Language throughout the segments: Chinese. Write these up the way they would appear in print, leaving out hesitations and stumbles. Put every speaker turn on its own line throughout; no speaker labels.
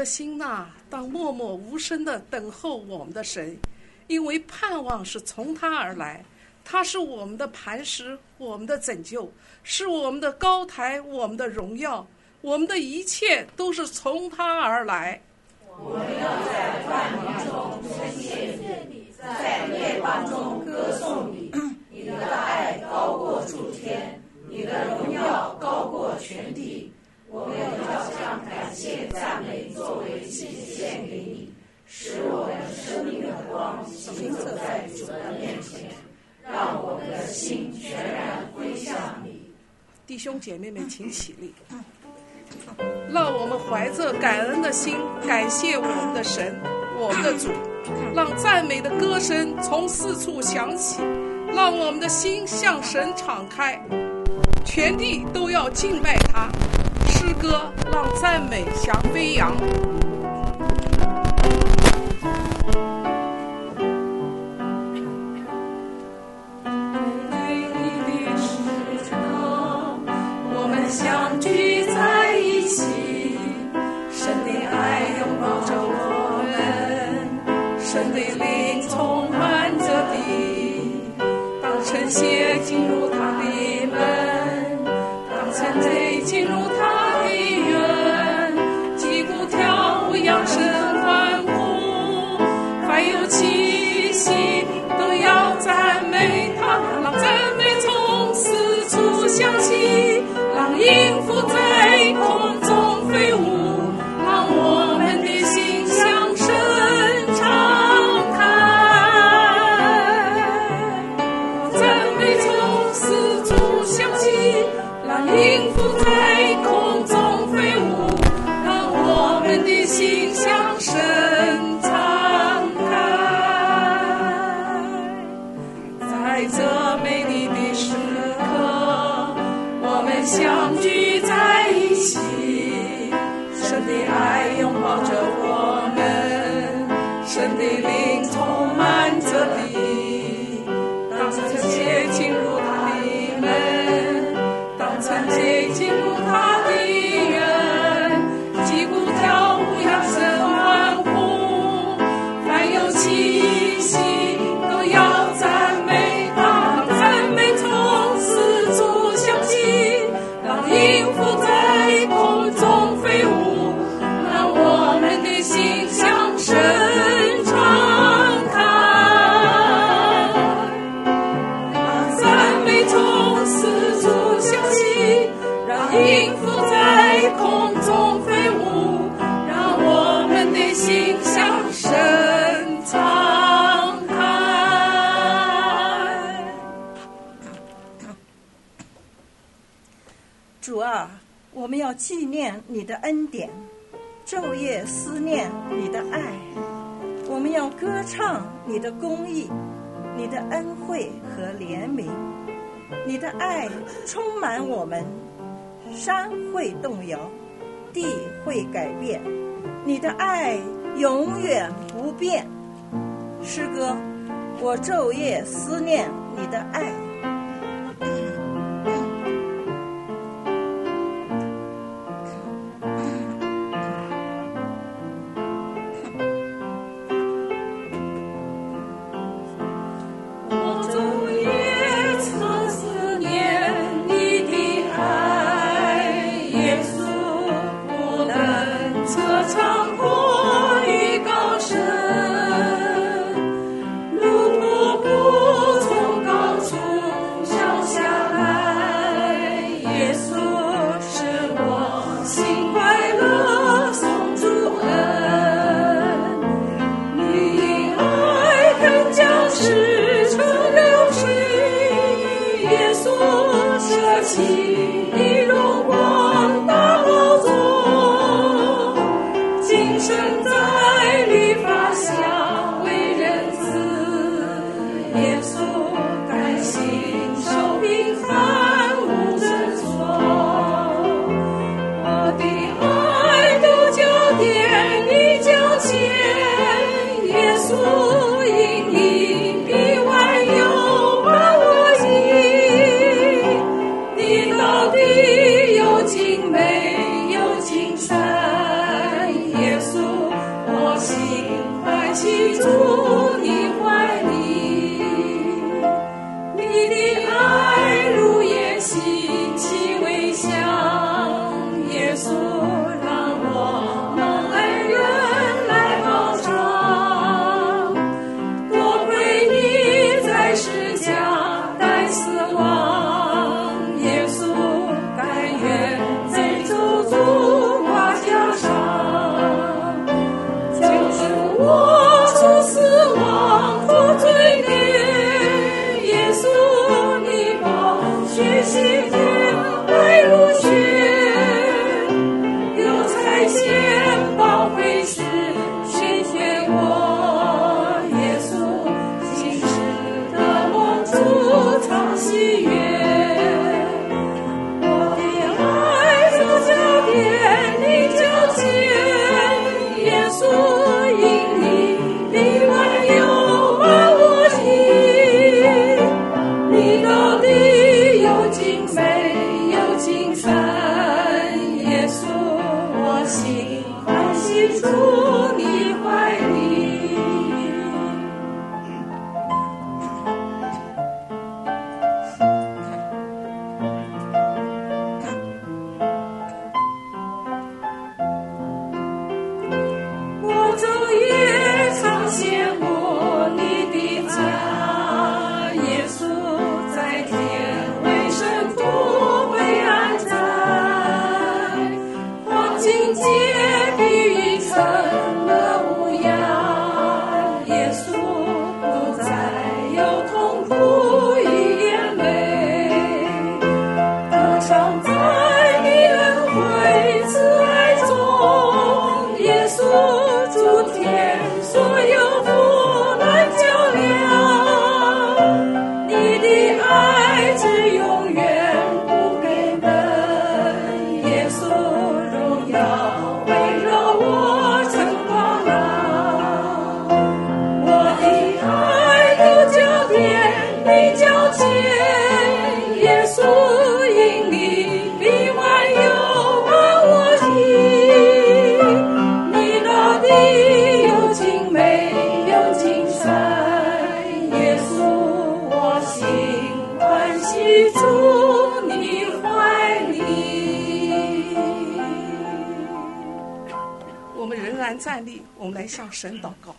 的心呐，当默默无声地等候我们的神，因为盼望是从他而来，他是我们的磐石，我们的拯救，是我们的高台，我们的荣耀，我们的一切都是从他而来。
我们要在万民中称谢你，在列邦中歌颂你。你的爱高过诸天，你的荣耀高过全地。我们要将感谢赞美作为祭献给你，使我们生命的光行走在主的面前，让我们的心全然归向你。
弟兄姐妹们，请起立。让我们怀着感恩的心，感谢我们的神，我们的主，让赞美的歌声从四处响起，让我们的心向神敞开，全地都要敬拜他。诗歌让赞美翔飞扬。美丽的时刻，我们相聚在一起，神的爱拥抱着我们，神的灵充满着地。当晨曦进入他的门，当晨贼进入他的园，击鼓跳舞扬声欢呼，凡有气息都要赞美他，让赞美从四处响起，让音符在空中飞舞，让我们的心向神敞开，赞美从四处响起，让音符在空中飞舞，让我们的心向神敞开。在这美丽的时刻，我们相聚在一起，神的爱拥抱着我们，神的灵充满着地。当晨曦进入他的门，当晨曦进入他的园，击鼓跳舞扬声欢呼，凡有气息都要赞美他，让赞美从四处响起，让音符在空中飞舞，让我们的心向神敞开，让赞美从四处响起，让音符在空中飞舞，让我们的心向神敞开。
主啊，我们要纪念你的恩典，昼夜思念你的爱，我们要歌唱你的公义，你的恩惠和怜悯，你的爱充满我们，山会动摇，地会改变，你的爱永远不变。诗歌，我昼夜思念你的爱。
我昼夜曾思念你的爱，耶稣，我们车长过于高深，路不从高处心欢喜住你怀里，你的爱如烟馨，气味香。耶稣让我们恩人来报偿，多亏你在世家带死亡，耶稣甘愿在咒诅挂架上，就是我出死亡脱罪孽，耶稣你宝血洗净白如雪，有彩线宝贵时宣泄我，耶稣今世的梦主常喜悦，我的爱如加添你交见，耶稣因你比万有万我心，你到底有精美有精神，耶稣我心欢喜住你怀里。我昼夜常羡慕你的爱，耶稣在天为圣徒被安在，黄金街比喻成了无恙，耶稣不再有痛苦与眼泪，歌唱在你恩惠慈爱中，耶稣诸天所有苦难较量，你的爱是永远不给人，耶稣荣耀围绕我成光廊，我的爱如交天你交见，耶稣因你比万有万我心，你到底有精美有精神，耶稣我心欢喜住你怀里。我们仍然站立，我们来向神祷告。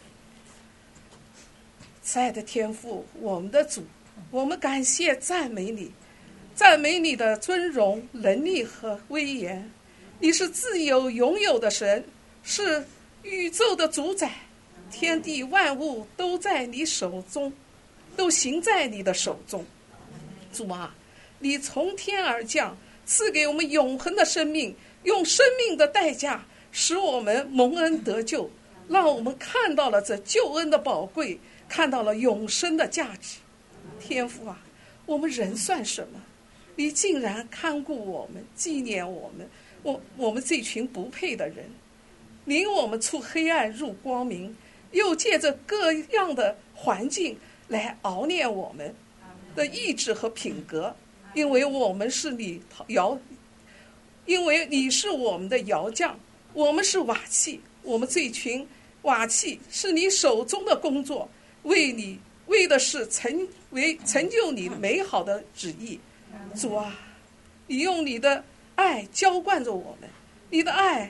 慈爱的天父，我们的主，我们感谢赞美你，赞美你的尊荣、能力和威严。你是自由拥有的神，是宇宙的主宰，天地万物都在你手中，都行在你的手中。主啊，你从天而降，赐给我们永恒的生命，用生命的代价使我们蒙恩得救，让我们看到了这救恩的宝贵，看到了永生的价值。天父啊，我们人算什么？你竟然看顾我们，纪念我们，我们这群不配的人，领我们出黑暗入光明，又借着各样的环境来熬炼我们的意志和品格，因为我们是因为你是我们的窑匠，我们是瓦器，我们这群瓦器是你手中的工作，为的是成就你美好的旨意。主啊，你用你的爱浇灌着我们，你的爱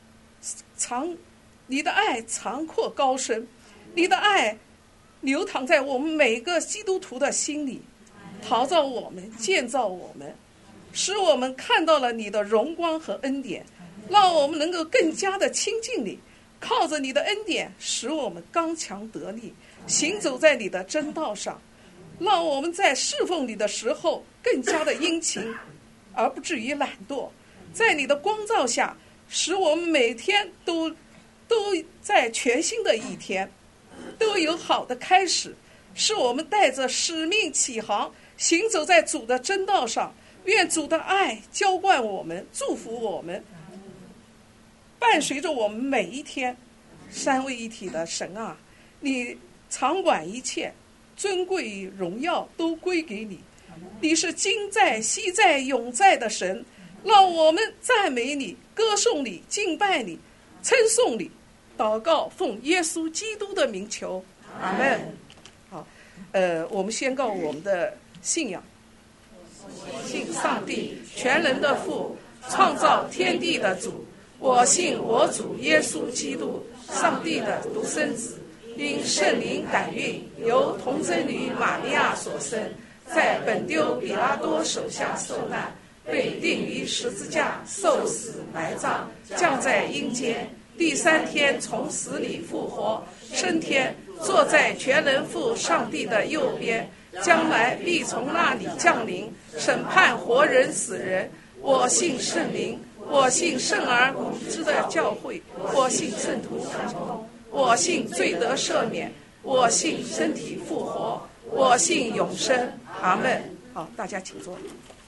长阔高深，你的爱流淌在我们每个基督徒的心里，陶造我们，建造我们，使我们看到了你的荣光和恩典，让我们能够更加的亲近你，靠着你的恩典使我们刚强得力，行走在你的真道上，让我们在侍奉你的时候更加的殷勤，而不至于懒惰，在你的光照下，使我们每天都在全新的一天都有好的开始，使我们带着使命起航，行走在主的真道上。愿主的爱浇灌我们，祝福我们，伴随着我们每一天。三位一体的神啊，你掌管一切，尊贵荣耀都归给你，你是今在昔在永在的神，让我们赞美你，歌颂你，敬拜你，称颂你， 祷告奉耶稣基督的名求，阿门。好，我们宣告我们的信仰。我信上帝，全能的父，创造天地的主。我信我主耶稣基督，上帝的独生子，因圣灵感孕，由童贞女玛利亚所生，在本丢彼拉多手下受难，被钉于十字架，受死埋葬，降在阴间，第3天从死里复活，升天，坐在全能父上帝的右边，将来必从那里降临，审判活人死人。我信圣灵，我信圣而无知的教会，我信圣徒同工，我信罪得赦免，我信身体复活，我信永生。阿们。好，大家请坐。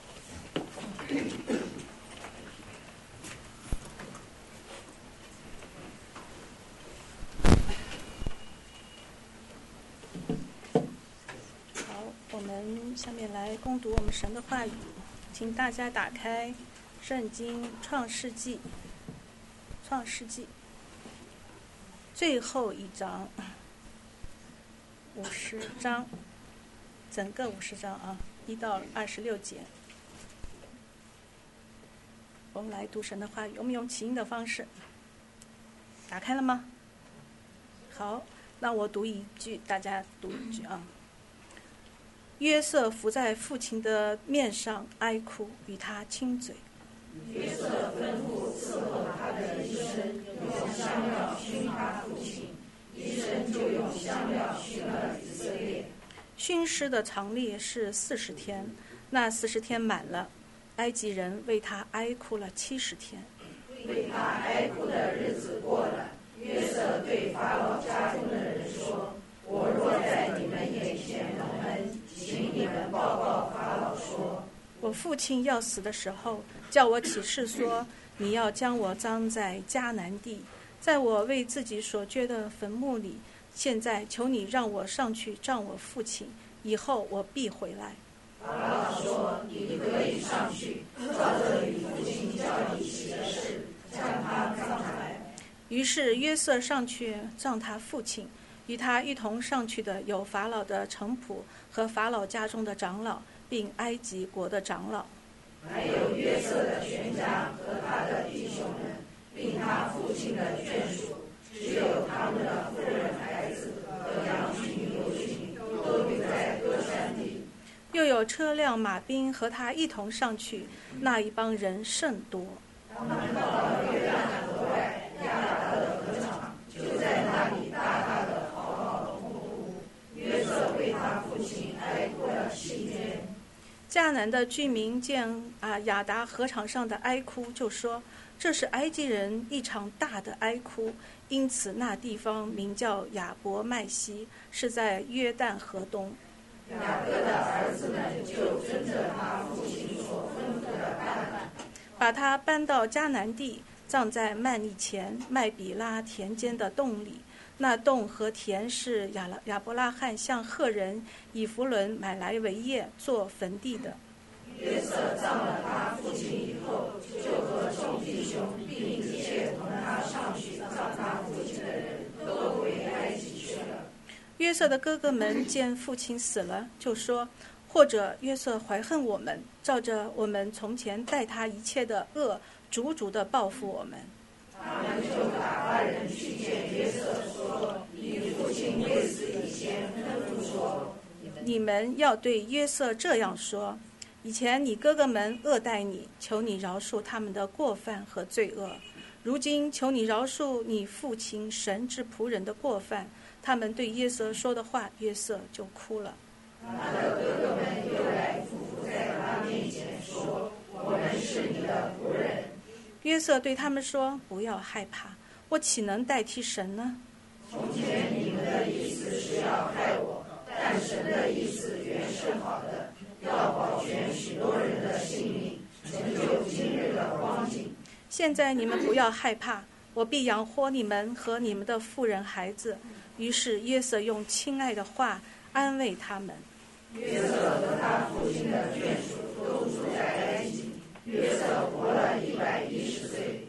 好，我们下面来攻读我们神的话语，请大家打开圣经创世纪最后一章，50章，整个50章啊，1到26节。我们来读神的话语，我们用起音的方式。打开了吗？好，那我读一句，大家读一句啊。约瑟伏在父亲的面上哀哭，与他亲嘴。
约瑟吩咐伺候他的医生用香料熏他父亲，医生就用香料熏了以色列。
熏尸的常例是40天，那40天满了，埃及人为他哀哭了70天。
为他哀哭的日子过了，约瑟对法老家中的人说：“我若在你们眼前蒙恩，请你们报告法老说，
我父亲要死的时候，叫我起誓说，你要将我葬在迦南地，在我为自己所掘的坟墓里。现在求你让我上去葬我父亲，以后我必回来。”
法老说：“你可以上去，照着你父亲叫你起的事，将他葬来。”
于是约瑟上去葬他父亲，与他一同上去的有法老的臣仆和法老家中的长老，并埃及国的长老，
还有约瑟的全家和他的弟兄们，并他父亲的眷属，只有他们的妇人孩子和羊群牛群都留在歌珊地。
又有车辆马兵和他一同上去，那一帮人甚多。
他们到了约旦河外亚达的河场，就在那里大大的嚎啕痛哭。约瑟为他父亲哀哭了7天。
迦南的居民见亚达河场上的哀哭，就说这是埃及人一场大的哀哭，因此那地方名叫亚伯麦西，是在约旦河东。
雅各的儿子们就遵着他父亲所吩咐的办法，
把他搬到迦南地，葬在曼利前麦比拉田间的洞里。那洞和田是亚伯拉罕向赫人以弗伦买来为业做坟地的。
约瑟葬了他父亲以后，就和众弟兄并一切同他上去葬他父亲的人都回埃及去了。
约瑟的哥哥们见父亲死了，就说：或者约瑟怀恨我们，照着我们从前待他一切的恶，足足的报复我们。
他们就打发人去见约瑟，说：你父亲未死以前吩咐说，
你们要对约瑟这样说：以前你哥哥们恶待你，求你饶恕他们的过犯和罪恶。如今求你饶恕你父亲神之仆人的过犯。他们对约瑟说的话，约瑟就哭了。
他的哥哥们又来俯伏在他面前说：我们是你的仆人。
约瑟对他们说：不要害怕，我岂能代替神呢？
从前你们的意思是要害我，但神的意思原是好的，要保全许多人的性命，成就今日的光景。
现在你们不要害怕，我必养活你们和你们的妇人孩子。于是约瑟用亲爱的话安慰他们。
约瑟和他父亲的眷属都住在埃及。约瑟活了110岁。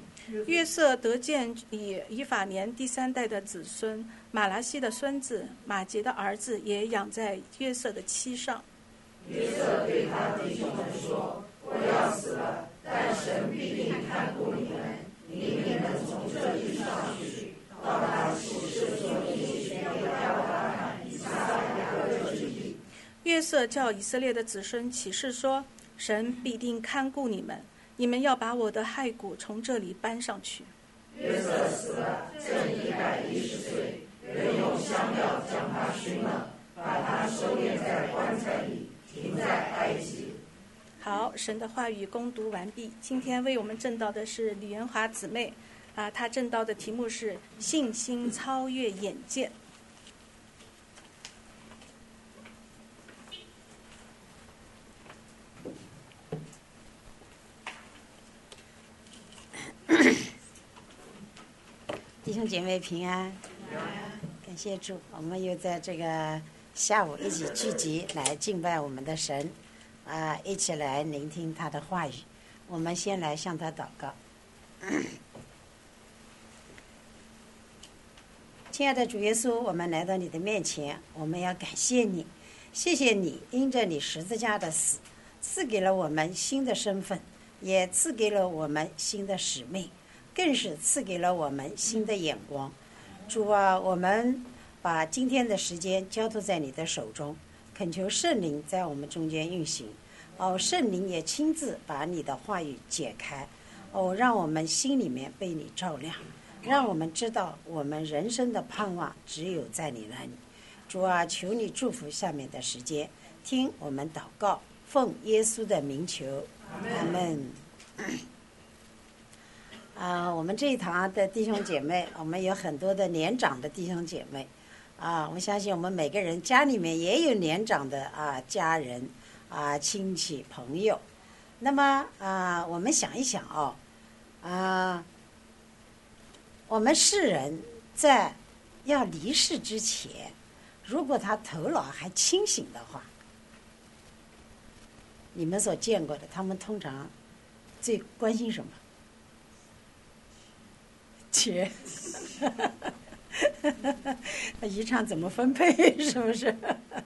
约瑟得见以法莲第3代的子孙，马拉西的孙子马杰的儿子也养在约瑟的妻上。
约瑟对他弟兄们说：“我要死了，但神必定看顾你们，领你们从这地上去，到他所设所应许给亚伯拉罕、以撒、雅各之地。”
约瑟叫以色列的子孙起誓说：“神必定看顾你们，你们要把我的骸骨从这里搬上去。”
约瑟死了，正110岁，人用香料将他熏了，把他收敛在棺材里，停在埃及。
好，神的话语攻读完毕。今天为我们证道的是李元华姊妹，她证道的题目是信心超越眼见。
弟兄姐妹平安，感谢主，我们又在这个下午一起聚集来敬拜我们的神，一起来聆听他的话语。我们先来向他祷告。亲爱的主耶稣，我们来到你的面前，我们要感谢你，谢谢你因着你十字架的死，赐给了我们新的身份，也赐给了我们新的使命，更是赐给了我们新的眼光。主啊，我们把今天的时间交托在你的手中，恳求圣灵在我们中间运行。圣灵也亲自把你的话语解开，让我们心里面被你照亮，让我们知道我们人生的盼望只有在你那里。主啊，求你祝福下面的时间，听我们祷告，奉耶稣的名求，阿们。我们这一堂的弟兄姐妹，我们有很多的年长的弟兄姐妹，我相信我们每个人家里面也有年长的家人亲戚朋友。那么我们想一想我们世人在要离世之前，如果他头脑还清醒的话，你们所见过的，他们通常最关心什么？钱，遗产怎么分配，是不是？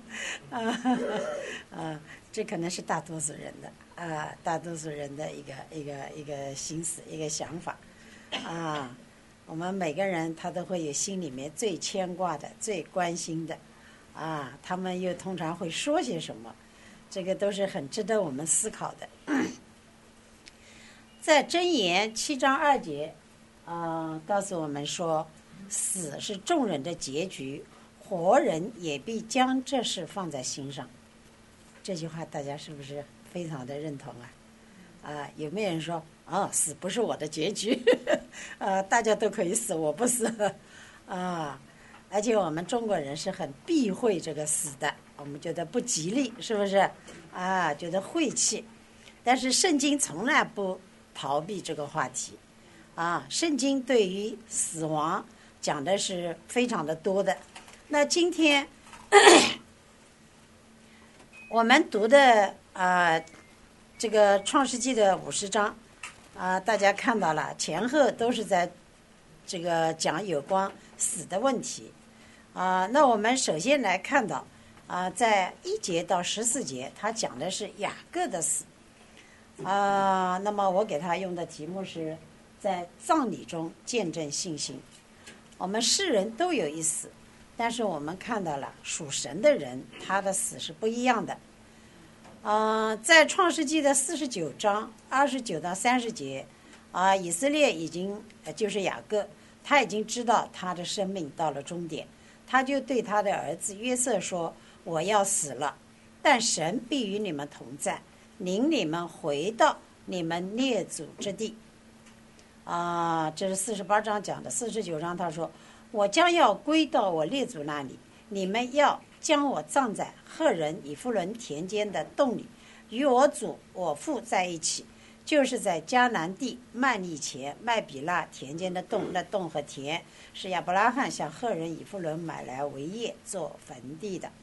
这可能是大多数人的大多数人的一个心思，一个想法我们每个人他都会有心里面最牵挂的、最关心的他们又通常会说些什么？这个都是很值得我们思考的。在箴言7章2节。告诉我们说，死是众人的结局，活人也必将这事放在心上。这句话大家是不是非常的认同有没有人说死不是我的结局大家都可以死，我不死而且我们中国人是很避讳这个死的，我们觉得不吉利，是不是觉得晦气。但是圣经从来不逃避这个话题圣经对于死亡讲的是非常的多的。那今天我们读的这个创世纪的50章大家看到了前后都是在这个讲有关死的问题那我们首先来看到在1节到14节，他讲的是雅各的死那么我给他用的题目是在葬礼中见证信心。我们世人都有一死，但是我们看到了属神的人，他的死是不一样的在创世纪的49章29到30节以色列已经就是雅各，他已经知道他的生命到了终点，他就对他的儿子约瑟说，我要死了，但神必与你们同在，领你们回到你们列祖之地这是48章讲的。49章他说，我将要归到我列祖那里，你们要将我葬在赫人以弗伦田间的洞里，与我祖我父在一起，就是在迦南地曼利前麦比拉田间的洞。那洞和田是亚伯拉罕向赫人以弗伦买来为业做坟地的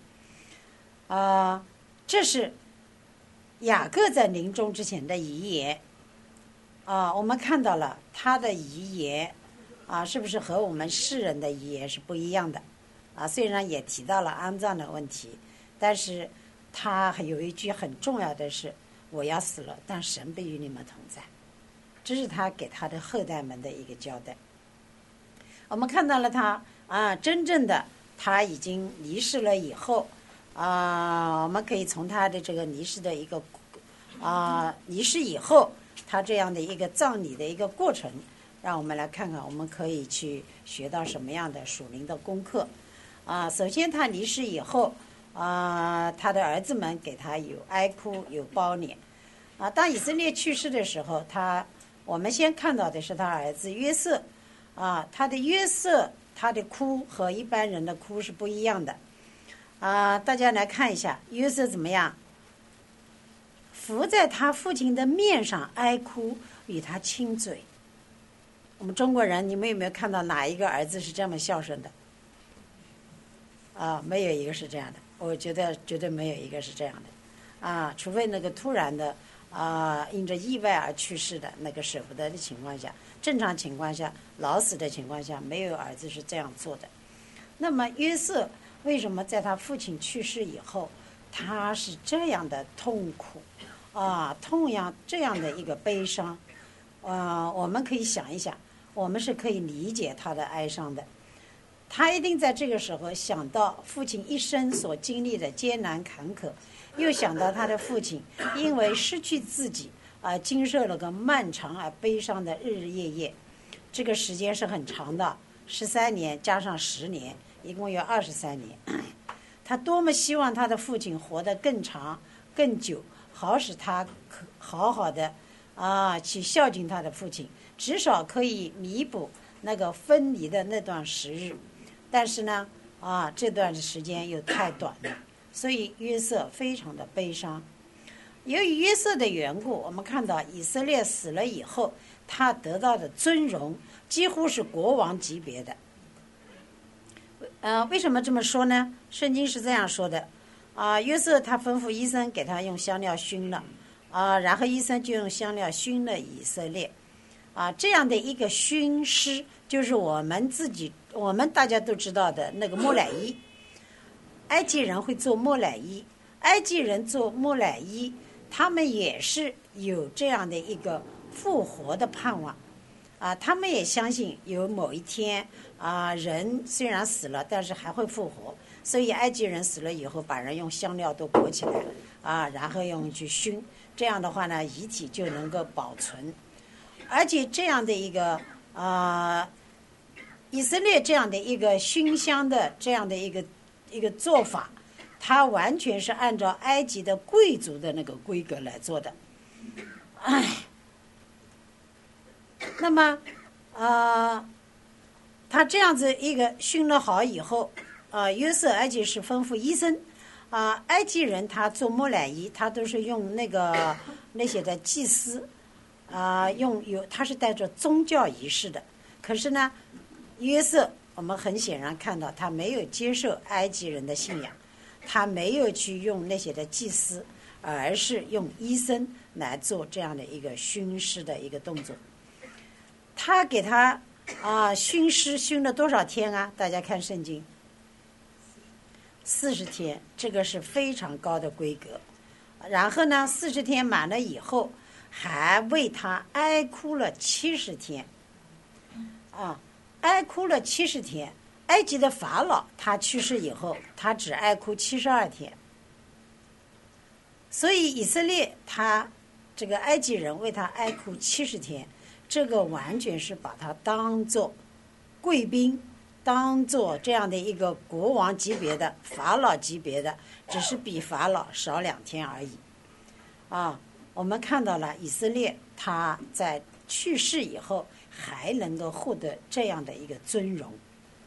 这是雅各在临终之前的遗言我们看到了他的遗言是不是和我们世人的遗言是不一样的虽然也提到了安葬的问题，但是他还有一句很重要的是，我要死了，但神必与你们同在，这是他给他的后代们的一个交代。我们看到了他真正的他已经离世了以后我们可以从他的这个离世的一个离世以后他这样的一个葬礼的一个过程，让我们来看看我们可以去学到什么样的属灵的功课首先他离世以后他的儿子们给他有哀哭有包殮当以色列去世的时候，我们先看到的是他儿子约瑟他的约瑟他的哭和一般人的哭是不一样的大家来看一下约瑟怎么样，伏在他父亲的面上哀哭，与他亲嘴。我们中国人，你们有没有看到哪一个儿子是这么孝顺的没有一个是这样的，我觉得绝对没有一个是这样的除非那个突然的因着意外而去世的那个舍不得的情况下，正常情况下老死的情况下，没有儿子是这样做的。那么约瑟为什么在他父亲去世以后，他是这样的痛苦这样的一个悲伤我们可以想一想，我们是可以理解他的哀伤的。他一定在这个时候想到父亲一生所经历的艰难坎坷，又想到他的父亲因为失去自己经受了个漫长而悲伤的日日夜夜，这个时间是很长的，13年加上10年，一共有23年。他多么希望他的父亲活得更长更久，好使他好好的去孝敬他的父亲，至少可以弥补那个分离的那段时日。但是呢这段时间又太短了，所以约瑟非常的悲伤。由于约瑟的缘故，我们看到以色列死了以后，他得到的尊荣几乎是国王级别的为什么这么说呢？圣经是这样说的约瑟他吩咐医生给他用香料熏了然后医生就用香料熏了以色列这样的一个熏师，就是我们大家都知道的那个木乃伊。埃及人会做木乃伊，埃及人做木乃伊，他们也是有这样的一个复活的盼望他们也相信有某一天人虽然死了，但是还会复活。所以埃及人死了以后，把人用香料都裹起来然后用去熏，这样的话呢，遗体就能够保存。而且这样的一个以色列这样的一个熏香的这样的一个做法，它完全是按照埃及的贵族的那个规格来做的。那么他这样子一个熏了好以后约瑟埃及是吩咐医生埃及人他做木乃伊，他都是用那些的祭司他是带着宗教仪式的。可是呢，约瑟我们很显然看到他没有接受埃及人的信仰，他没有去用那些的祭司，而是用医生来做这样的一个熏尸的一个动作。他给他熏尸熏了多少天大家看圣经，40天，这个是非常高的规格。然后呢，40天满了以后，还为他哀哭了70天哀哭了70天。埃及的法老他去世以后，他只哀哭72天。所以以色列他这个埃及人为他哀哭70天，这个完全是把他当作贵宾，当作这样的一个国王级别的法老级别的，只是比法老少2天而已我们看到了以色列他在去世以后还能够获得这样的一个尊荣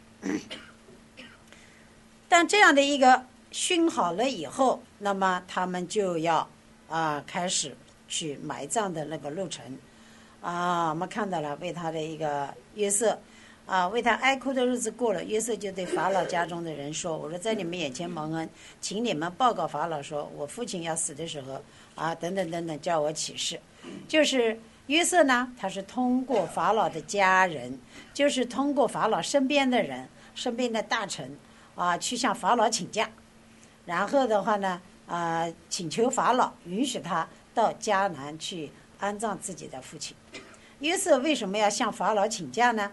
但这样的一个熏好了以后，那么他们就要开始去埋葬的那个路程我们看到了为他的一个约瑟为他哀哭的日子过了，约瑟就对法老家中的人说，我说在你们眼前蒙恩，请你们报告法老说，我父亲要死的时候等等等等，叫我起誓。就是约瑟呢，他是通过法老的家人，就是通过法老身边的人、身边的大臣去向法老请假，然后的话呢，请求法老允许他到迦南去安葬自己的父亲。约瑟为什么要向法老请假呢？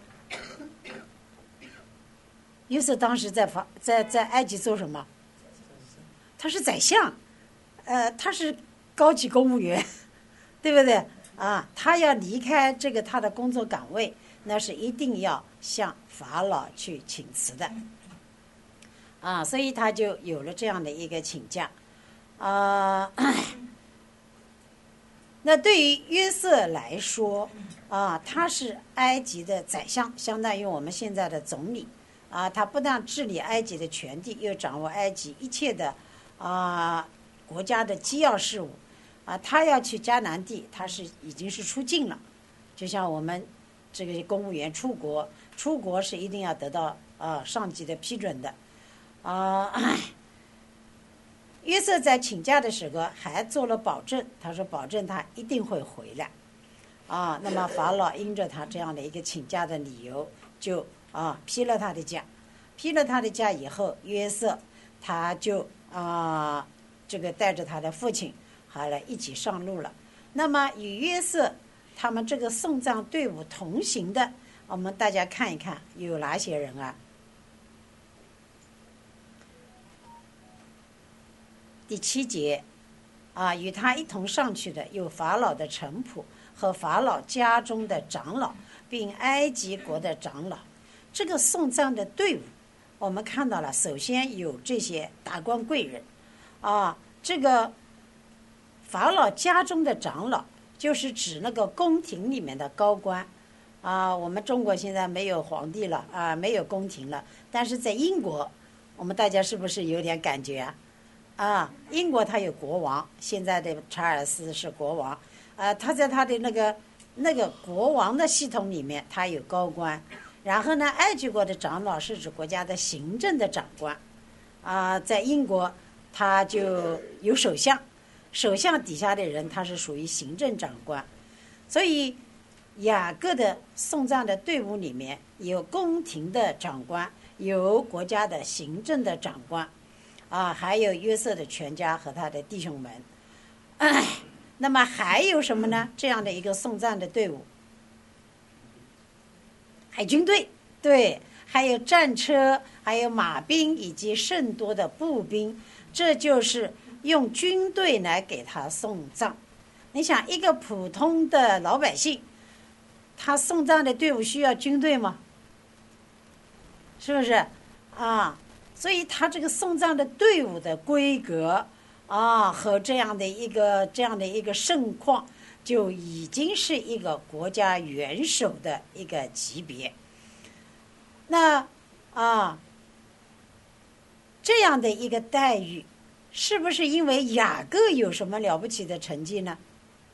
约瑟当时在埃及做什么？他是宰相，他是高级公务员，对不对？他要离开他的工作岗位，那是一定要向法老去请辞的，所以他就有了这样的一个请假，那对于约瑟来说，他是埃及的宰相，相当于我们现在的总理，他不但治理埃及的全地，又掌握埃及一切的国家的机要事务。他要去迦南地，他已经是出境了，就像我们这个公务员出国是一定要得到上级的批准的。约瑟在请假的时候还做了保证，他说保证他一定会回来。那么法老因着他这样的一个请假的理由，就批了他的假。批了他的假以后，约瑟他就带着他的父亲好了一起上路了。那么与约瑟他们这个送葬队伍同行的，我们大家看一看有哪些人啊？第7节，与他一同上去的有法老的臣仆和法老家中的长老，并埃及国的长老。这个送葬的队伍，我们看到了，首先有这些达官贵人，这个法老家中的长老，就是指那个宫廷里面的高官。我们中国现在没有皇帝了，没有宫廷了，但是在英国，我们大家是不是有点感觉英国他有国王，现在的查尔斯是国王，他在他的那个国王的系统里面，他有高官。然后呢，埃及国的长老是指国家的行政的长官，在英国他就有首相，首相底下的人他是属于行政长官。所以雅各的送葬的队伍里面有宫廷的长官，有国家的行政的长官，还有约瑟的全家和他的弟兄们。那么还有什么呢？这样的一个送葬的队伍，海军队，对，还有战车，还有马兵以及甚多的步兵，这就是用军队来给他送葬。你想，一个普通的老百姓，他送葬的队伍需要军队吗？是不是所以他这个送葬的队伍的规格和这样的一个盛况，就已经是一个国家元首的一个级别。那这样的一个待遇，是不是因为雅各有什么了不起的成绩呢？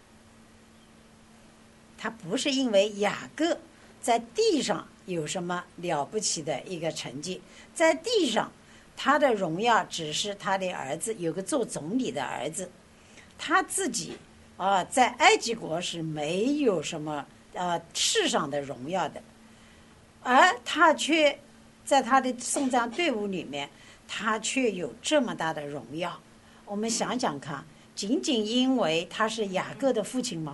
他不是因为雅各在地上有什么了不起的一个成绩，在地上他的荣耀只是他的儿子，有个做总理的儿子，他自己在埃及国是没有什么世上的荣耀的，而他却在他的送葬队伍里面，他却有这么大的荣耀。我们想想看，仅仅因为他是雅各的父亲吗？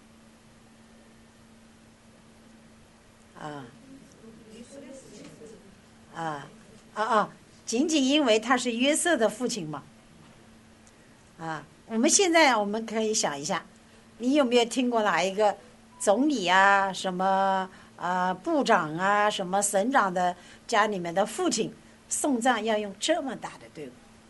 仅仅因为他是约瑟的父亲吗？我们现在我们可以想一下，你有没有听过哪一个总理什么部长什么省长的家里面的父亲送葬要用这么大的队伍？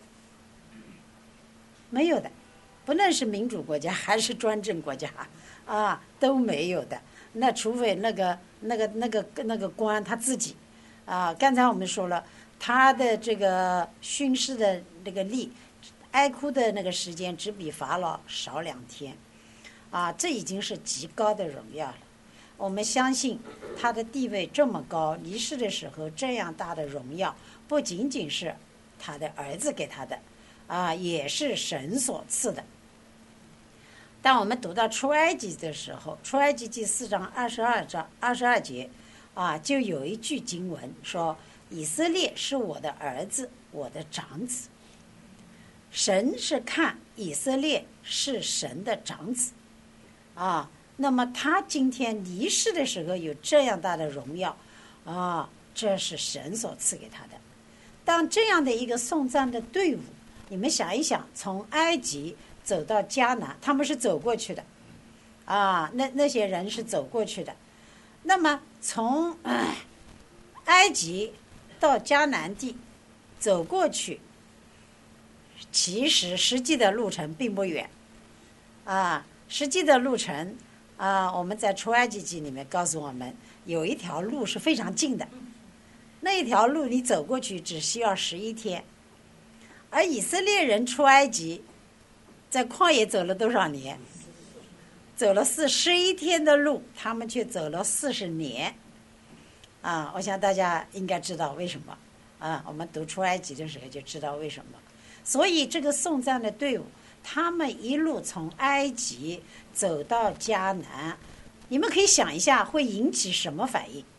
没有的，不论是民主国家还是专政国家都没有的。那除非那个官他自己刚才我们说了，他的这个巡视的那个力，哀哭的那个时间只比法老少2天这已经是极高的荣耀了。我们相信他的地位这么高，离世的时候这样大的荣耀，不仅仅是他的儿子给他的也是神所赐的。 当我们读到出埃及的时候，出埃及记4章22节就有一句经文说，以色列是我的儿子，我的长子。神是看以色列是神的长子那么他今天离世的时候有这样大的荣耀这是神所赐给他的。当这样的一个送葬的队伍，你们想一想，从埃及走到迦南，他们是走过去的那些人是走过去的。那么从埃及到迦南地走过去，其实实际的路程并不远实际的路程我们在出埃及记里面告诉我们，有一条路是非常近的，那一条路你走过去只需要11天。而以色列人出埃及在旷野走了多少年？走了11天的路，他们却走了40年我想大家应该知道为什么我们读出埃及的时候就知道为什么。所以这个送葬的队伍，他们一路从埃及走到迦南，你们可以想一下会引起什么反应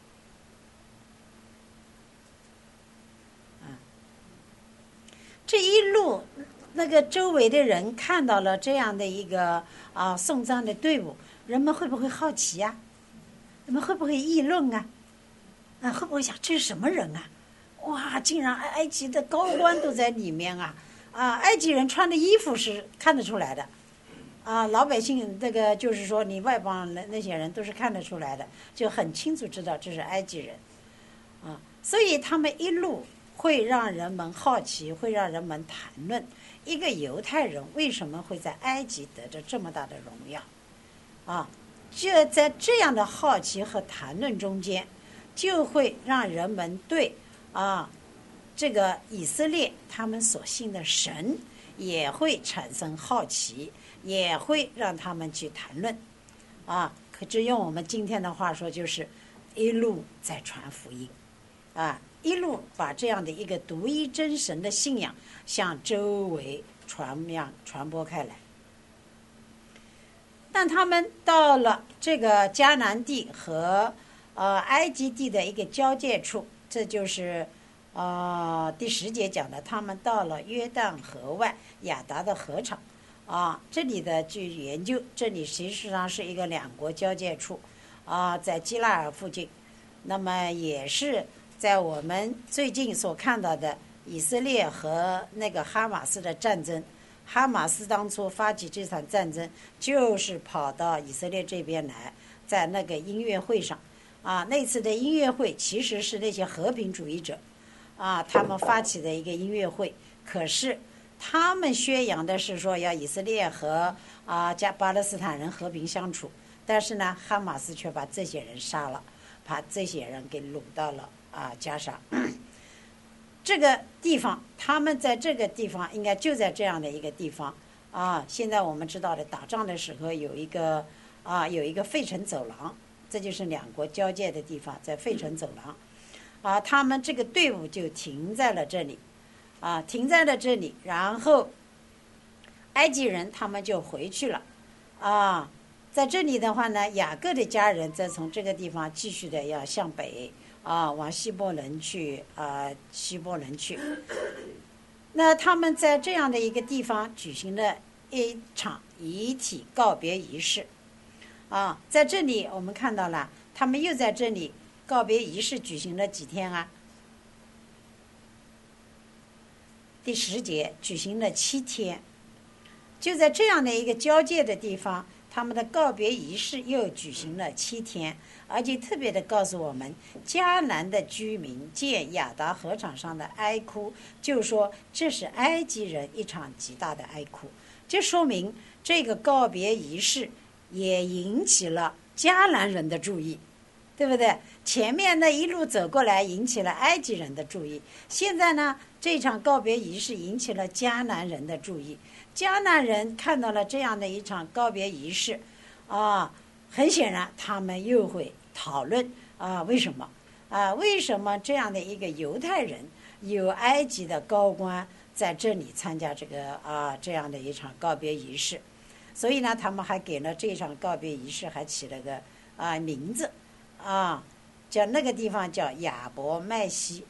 这一路那个周围的人看到了这样的一个送葬的队伍，人们会不会好奇人们会不会议论会不会想这是什么人哇，竟然埃及的高官都在里面埃及人穿的衣服是看得出来的老百姓这个就是说你外邦那些人都是看得出来的，就很清楚知道这是埃及人所以他们一路会让人们好奇，会让人们谈论一个犹太人为什么会在埃及得着这么大的荣耀就在这样的好奇和谈论中间，就会让人们对这个以色列他们所信的神也会产生好奇，也会让他们去谈论可是用我们今天的话说，就是一路在传福音一路把这样的一个独一真神的信仰向周围传播开来。但他们到了这个迦南地和埃及地的一个交界处，这就是第10节讲的，他们到了约旦河外亚达的河场这里的据研究，这里实际上是一个2国交界处在基拉尔附近。那么也是在我们最近所看到的以色列和那个哈马斯的战争，哈马斯当初发起这场战争就是跑到以色列这边来，在那个音乐会上那次的音乐会其实是那些和平主义者他们发起的一个音乐会，可是他们宣扬的是说要以色列和巴勒斯坦人和平相处，但是呢哈马斯却把这些人杀了，把这些人给掳到了加沙这个地方。他们在这个地方应该就在这样的一个地方现在我们知道的打仗的时候有一个费城走廊，这就是2国交界的地方，在费城走廊他们这个队伍就停在了这里停在了这里，然后埃及人他们就回去了在这里的话呢，雅各的家人再从这个地方继续的要向北往希伯伦去那他们在这样的一个地方举行了一场遗体告别仪式在这里我们看到了他们又在这里告别仪式举行了几天第10节举行了7天。就在这样的一个交界的地方，他们的告别仪式又举行了7天，而且特别的告诉我们，迦南的居民见亚达河场上的哀哭，就说这是埃及人一场极大的哀哭。这说明这个告别仪式也引起了迦南人的注意，对不对？前面呢一路走过来引起了埃及人的注意，现在呢这场告别仪式引起了迦南人的注意。迦南人看到了这样的一场告别仪式很显然他们又会讨论为什么为什么这样的一个犹太人有埃及的高官在这里参加这个这样的一场告别仪式所以呢，他们还给了这场告别仪式还起了个名字叫那个地方叫亚伯麦西。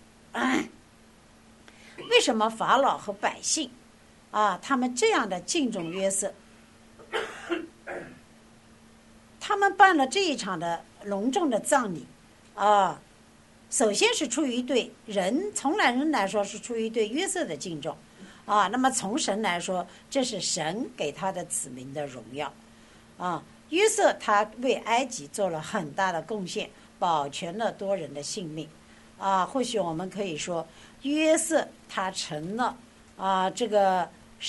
为什么法老和百姓他们这样的敬重约瑟？他们办了这一场的隆重的葬礼首先是出于对人来说是出于对约瑟的敬重那么从神来说，这是神给他的子民的荣耀约瑟他为埃及做了很大的贡献，保全了多人的性命或许我们可以说，约瑟他成了这个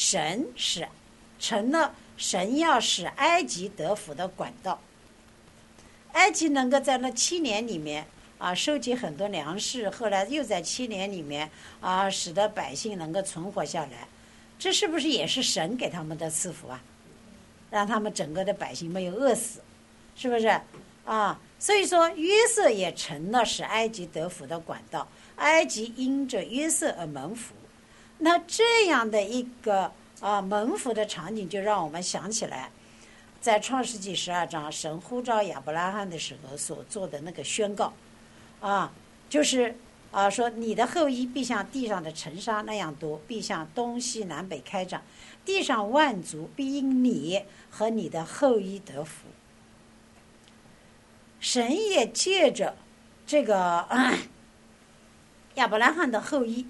成了神要使埃及得福的管道。埃及能够在那7年里面收集很多粮食，后来又在7年里面使得百姓能够存活下来，这是不是也是神给他们的赐福让他们整个的百姓没有饿死，是不是所以说约瑟也成了使埃及得福的管道，埃及因着约瑟而蒙福。那这样的一个蒙福的场景，就让我们想起来在创世纪12章神呼召亚伯拉罕的时候所做的那个宣告就是说你的后裔必像地上的尘沙那样多，必向东西南北开展，地上万族必因你和你的后裔得福。神也借着这个亚伯拉罕的后裔，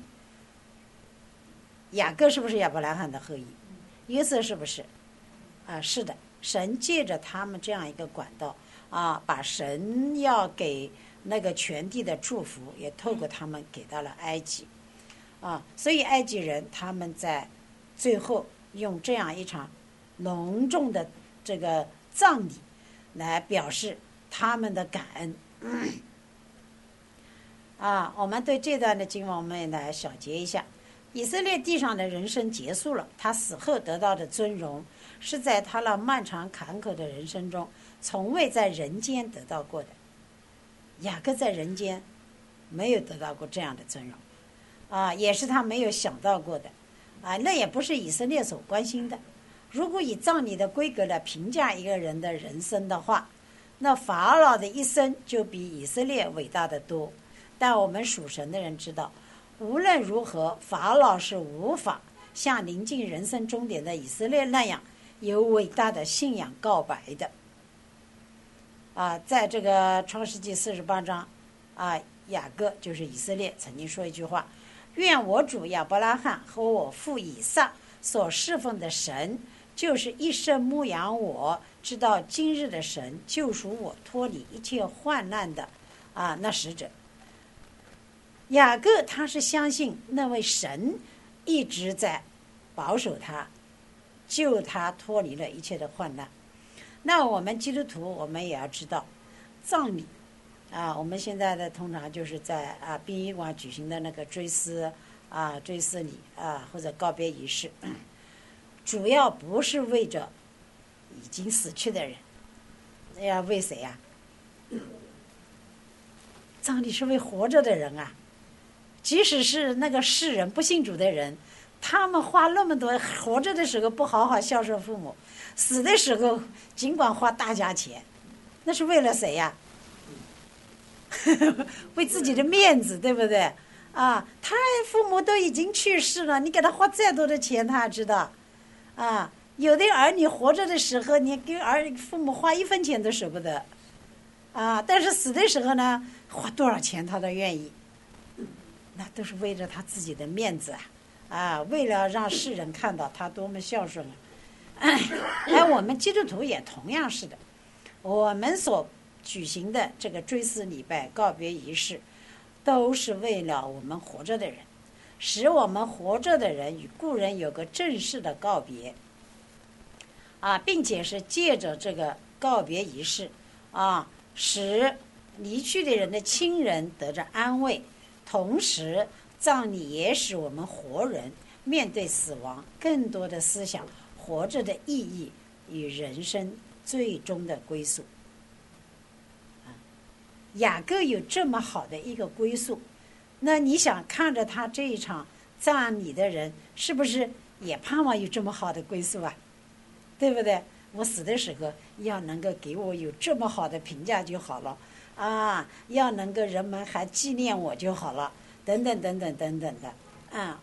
雅各是不是亚伯拉罕的后裔？约瑟是不是是的，神借着他们这样一个管道把神要给那个全地的祝福也透过他们给到了埃及所以埃及人他们在最后用这样一场隆重的这个葬礼来表示他们的感恩我们对这段的经文我们也来小结一下。以色列地上的人生结束了，他死后得到的尊荣是在他那漫长坎坷的人生中从未在人间得到过的。雅各在人间没有得到过这样的尊荣也是他没有想到过的那也不是以色列所关心的。如果以葬礼的规格来评价一个人的人生的话，那法老的一生就比以色列伟大的多。但我们属神的人知道，无论如何，法老是无法像临近人生终点的以色列那样有伟大的信仰告白的在这个创世纪48章雅各就是以色列曾经说一句话：愿我主亚伯拉罕和我父以撒所侍奉的神，就是一生牧养我直到今日的神，救赎我脱离一切患难的那使者。雅各他是相信那位神一直在保守他，救他脱离了一切的患难。那我们基督徒我们也要知道，葬礼我们现在的通常就是在殡仪馆举行的那个追思礼或者告别仪式，主要不是为着已经死去的人，要为谁葬礼是为活着的人即使是那个世人不信主的人，他们花那么多，活着的时候不好好孝顺父母，死的时候尽管花大价钱，那是为了谁为自己的面子，对不对他父母都已经去世了，你给他花再多的钱他知道有的儿女活着的时候你给父母花1分钱都舍不得但是死的时候呢，花多少钱他都愿意，那都是为了他自己的面子为了让世人看到他多么孝顺我们基督徒也同样是的，我们所举行的这个追思礼拜告别仪式都是为了我们活着的人，使我们活着的人与故人有个正式的告别并且是借着这个告别仪式使离去的人的亲人得着安慰，同时葬礼也使我们活人面对死亡更多的思想活着的意义与人生最终的归宿雅各有这么好的一个归宿，那你想看着他这一场葬礼的人是不是也盼望有这么好的归宿对不对我死的时候要能够给我有这么好的评价就好了啊，要能够人们还纪念我就好了，等等等等等等的啊。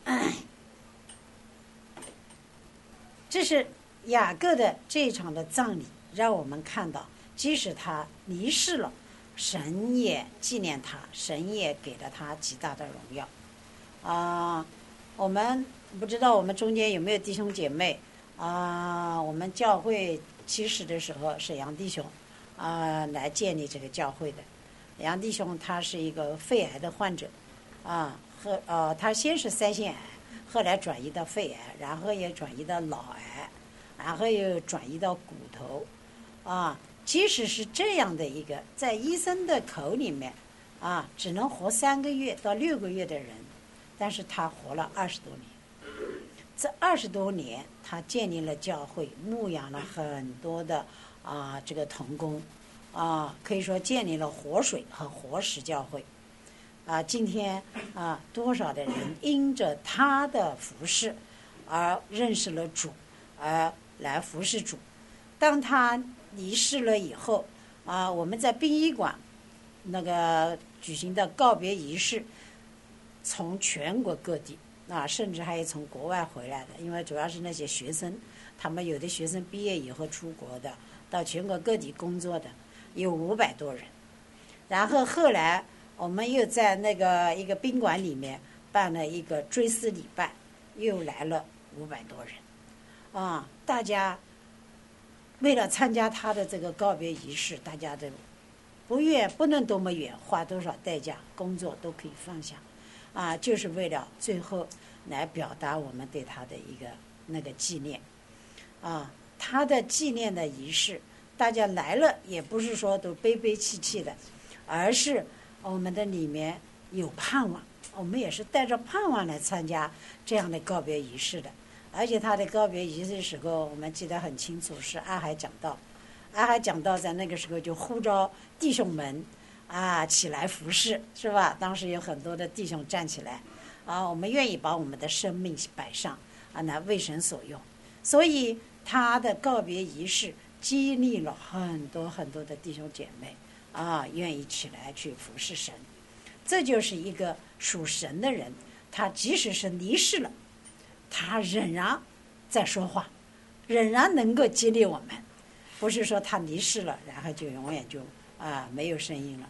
这是雅各的这一场的葬礼，让我们看到，即使他离世了，神也纪念他，神也给了他极大的荣耀啊。我们不知道我们中间有没有弟兄姐妹啊？我们教会起始的时候是杨弟兄啊来建立这个教会的。杨弟兄他是一个肺癌的患者啊，他先是腮腺癌，后来转移到肺癌，然后也转移到脑癌，然后又转移到骨头啊。即使是这样的一个在医生的口里面啊只能活3个月到6个月的人，但是他活了20多年。这20多年他建立了教会，牧养了很多的这个同工啊，可以说建立了活水和活石教会啊。今天多少的人因着他的服事而认识了主，而来服侍主。当他离世了以后我们在殡仪馆那个举行的告别仪式，从全国各地甚至还有从国外回来的，因为主要是那些学生，他们有的学生毕业以后出国的，到全国各地工作的有500多人。然后后来我们又在那个一个宾馆里面办了一个追思礼拜，又来了500多人大家为了参加他的这个告别仪式，大家都不论多么远，花多少代价，工作都可以放下就是为了最后来表达我们对他的一个那个纪念他的纪念的仪式，大家来了也不是说都悲悲戚戚的，而是我们的里面有盼望，我们也是带着盼望来参加这样的告别仪式的。而且他的告别仪式的时候，我们记得很清楚，是阿海讲道。阿海讲道在那个时候就呼召弟兄们起来服侍，是吧？当时有很多的弟兄站起来我们愿意把我们的生命摆上来为神所用。所以他的告别仪式激励了很多很多的弟兄姐妹愿意起来去服侍神。这就是一个属神的人，他即使是离世了，他仍然在说话，仍然能够激励我们，不是说他离世了然后就永远就没有声音了。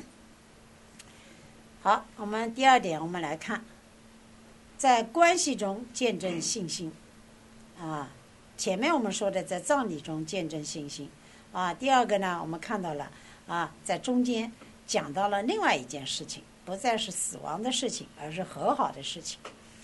好，我们第2点我们来看，在关系中见证信心前面我们说的在葬礼中见证信心第二个呢，我们看到了在中间讲到了另外一件事情，不再是死亡的事情，而是和好的事情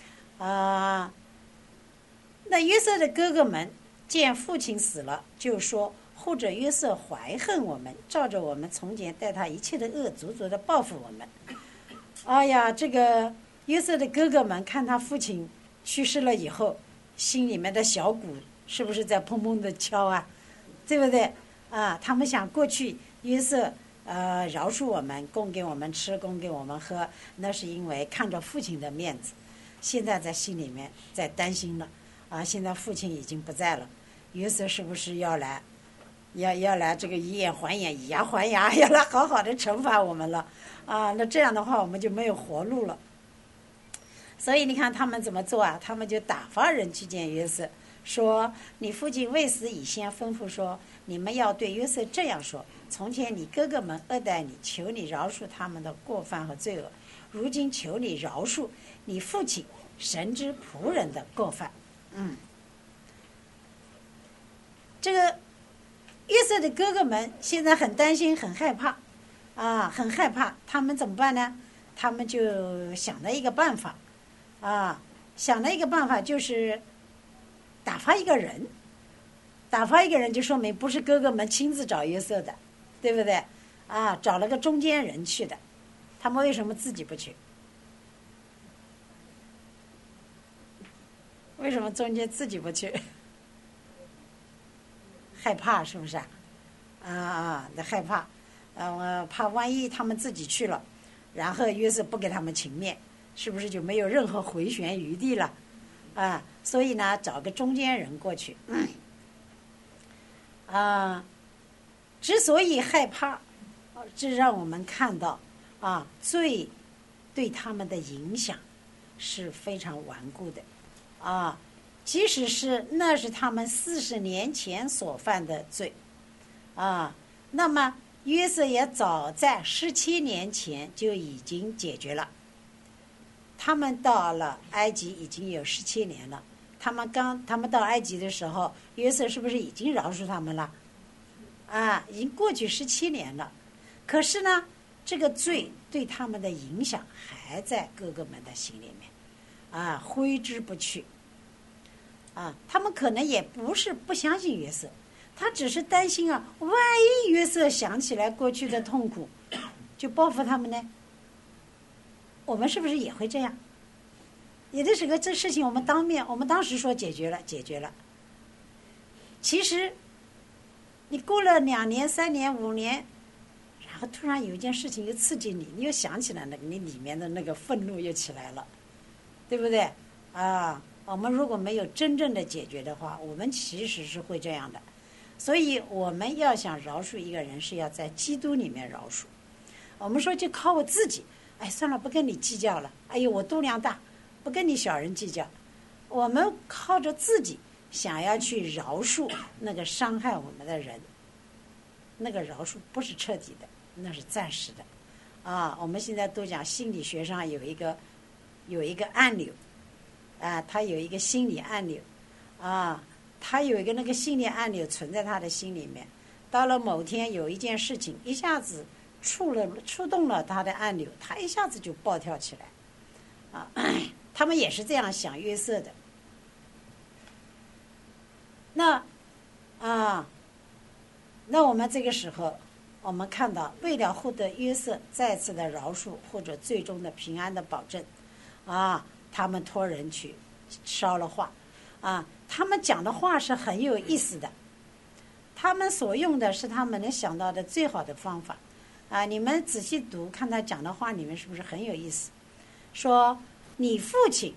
那约瑟的哥哥们见父亲死了，就说或者约瑟怀恨我们，照着我们从前待他一切的恶，足足的报复我们。这个约瑟的哥哥们看他父亲去世了以后，心里面的小鼓是不是在砰砰的敲对不对他们想过去约瑟饶恕我们，供给我们吃，供给我们喝，那是因为看着父亲的面子。现在在心里面在担心了现在父亲已经不在了，约瑟是不是要来这个以眼还眼，以牙还牙，要来好好的惩罚我们了那这样的话我们就没有活路了。所以你看他们怎么做他们就打发人去见约瑟，说你父亲未死以先吩咐说，你们要对约瑟这样说，从前你哥哥们恶待你，求你饶恕他们的过犯和罪恶，如今求你饶恕你父亲神之仆人的过犯。这个约瑟的哥哥们现在很担心，很害怕很害怕。他们怎么办呢？他们就想了一个办法就是打发一个人就说明不是哥哥们亲自找约瑟的，对不对找了个中间人去的。他们为什么自己不去？为什么中间自己不去？害怕是不是害怕怕万一他们自己去了，然后约瑟不给他们情面，是不是就没有任何回旋余地了所以呢找个中间人过去之所以害怕，这让我们看到罪对他们的影响是非常顽固的即使那是他们40年前所犯的罪那么约瑟也早在17年前就已经解决了。他们到了埃及已经有17年了，他们到埃及的时候，约瑟是不是已经饶恕他们了？已经过去17年了。可是呢，这个罪对他们的影响还在哥哥们的心里面挥之不去他们可能也不是不相信约瑟，他只是担心万一约瑟想起来过去的痛苦就报复他们呢？我们是不是也会这样？也就是个这事情我们当时说解决了，其实你过了2年3年5年，然后突然有一件事情又刺激你，你又想起来你里面的那个愤怒又起来了，对不对我们如果没有真正的解决的话，我们其实是会这样的。所以我们要想饶恕一个人，是要在基督里面饶恕。我们说就靠我自己，算了，不跟你计较了，我度量大，不跟你小人计较。我们靠着自己想要去饶恕那个伤害我们的人，那个饶恕不是彻底的，那是暂时的我们现在都讲心理学上有一个按钮他有一个心理按钮他有一个那个心理按钮存在他的心里面，到了某天有一件事情一下子触动了他的按钮，他一下子就暴跳起来他们也是这样想约瑟的。那我们这个时候我们看到，为了获得约瑟再次的饶恕或者最终的平安的保证他们托人去烧了画他们讲的话是很有意思的，他们所用的是他们能想到的最好的方法你们仔细读看他讲的话里面是不是很有意思？说你父亲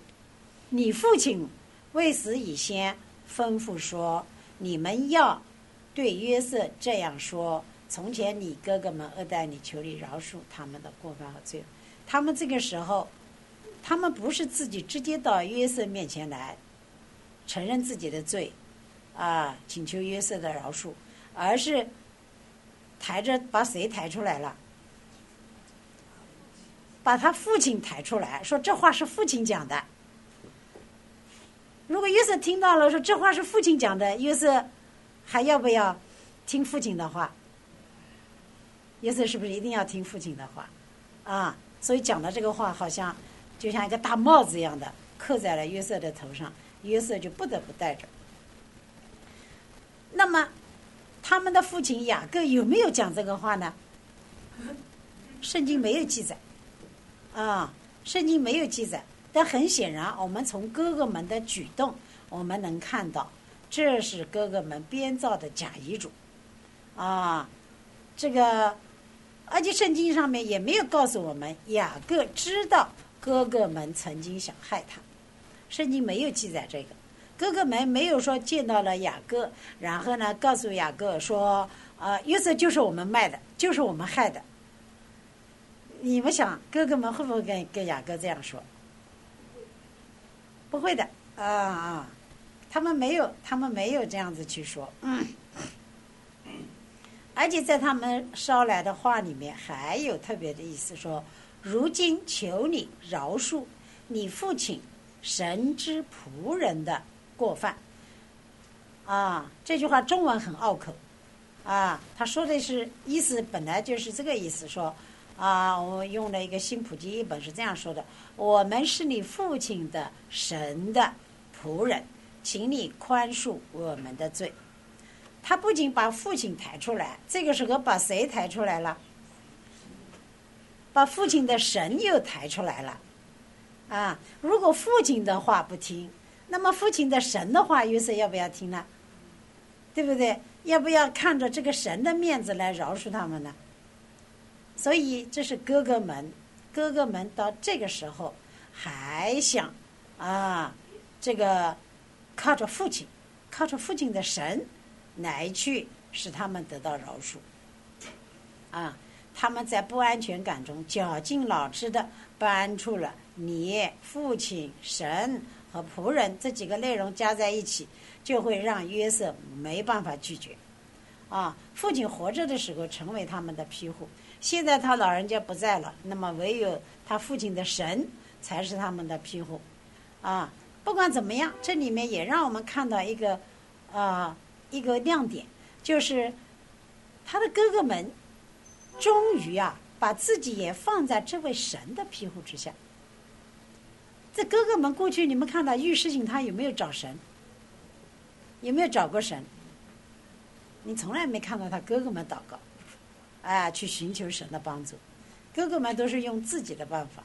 未死以先吩咐说，你们要对约瑟这样说，从前你哥哥们恶待你，求你饶恕他们的过犯和罪恶。他们这个时候他们不是自己直接到约瑟面前来承认自己的罪请求约瑟的饶恕，而是把谁抬出来了？把他父亲抬出来，说这话是父亲讲的。如果约瑟听到了说这话是父亲讲的，约瑟还要不要听父亲的话？约瑟是不是一定要听父亲的话所以讲的这个话好像就像一个大帽子一样的扣在了约瑟的头上，约瑟就不得不戴着。那么他们的父亲雅各有没有讲这个话呢？圣经没有记载圣经没有记载。但很显然我们从哥哥们的举动我们能看到，这是哥哥们编造的假遗嘱这个而且圣经上面也没有告诉我们雅各知道哥哥们曾经想害他，圣经没有记载这个。哥哥们没有说见到了雅各，然后呢告诉雅各说约瑟就是我们卖的，就是我们害的。你们想哥哥们会不会跟雅各这样说？不会的他们没有这样子去说而且在他们捎来的话里面还有特别的意思，说如今求你饶恕你父亲神之仆人的过犯这句话中文很拗口他说的是意思本来就是这个意思，说我用了一个新普济译本是这样说的，我们是你父亲的神的仆人，请你宽恕我们的罪。他不仅把父亲抬出来，这个时候把谁抬出来了？把父亲的神又抬出来了如果父亲的话不听，那么父亲的神的话约瑟要不要听呢？对不对？要不要看着这个神的面子来饶恕他们呢？所以这是哥哥们到这个时候还想这个靠着父亲的神来去使他们得到饶恕。他们在不安全感中绞尽脑汁地搬出了你、父亲、神和仆人这几个内容加在一起，就会让约瑟没办法拒绝。父亲活着的时候成为他们的庇护，现在他老人家不在了，那么唯有他父亲的神才是他们的庇护。不管怎么样，这里面也让我们看到一个亮点，就是他的哥哥们终于把自己也放在这位神的庇护之下。这哥哥们过去你们看到遇事情他有没有找神？有没有找过神？你从来没看到他哥哥们祷告，去寻求神的帮助。哥哥们都是用自己的办法。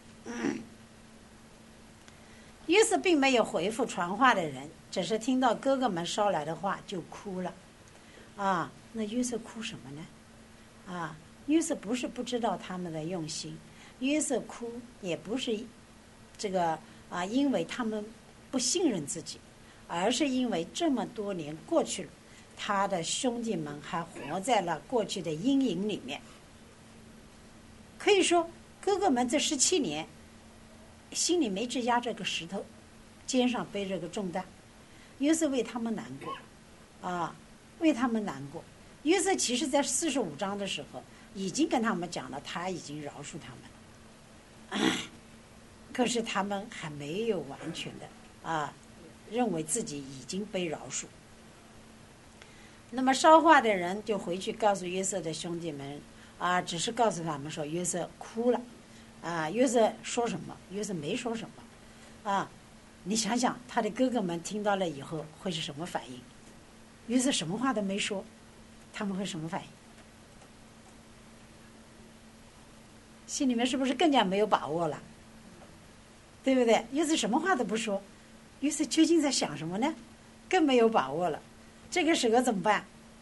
约瑟并没有回复传话的人，只是听到哥哥们捎来的话就哭了。那约瑟哭什么呢？约瑟不是不知道他们的用心，约瑟哭也不是因为他们不信任自己，而是因为这么多年过去了，他的兄弟们还活在了过去的阴影里面。可以说哥哥们这17年心里没只压着个石头，肩上背着个重担。约瑟为他们难过，为他们难过。约瑟其实在45章的时候已经跟他们讲了，他已经饶恕他们了，可是他们还没有完全的认为自己已经被饶恕。那么捎话的人就回去告诉约瑟的兄弟们，只是告诉他们说约瑟哭了。约瑟说什么？约瑟没说什么。你想想他的哥哥们听到了以后会是什么反应？约瑟什么话都没说，他们会什么反应？心里面是不是更加没有把握了？对不对？约瑟什么话都不说，约瑟究竟在想什么呢？更没有把握了。这个时候怎么办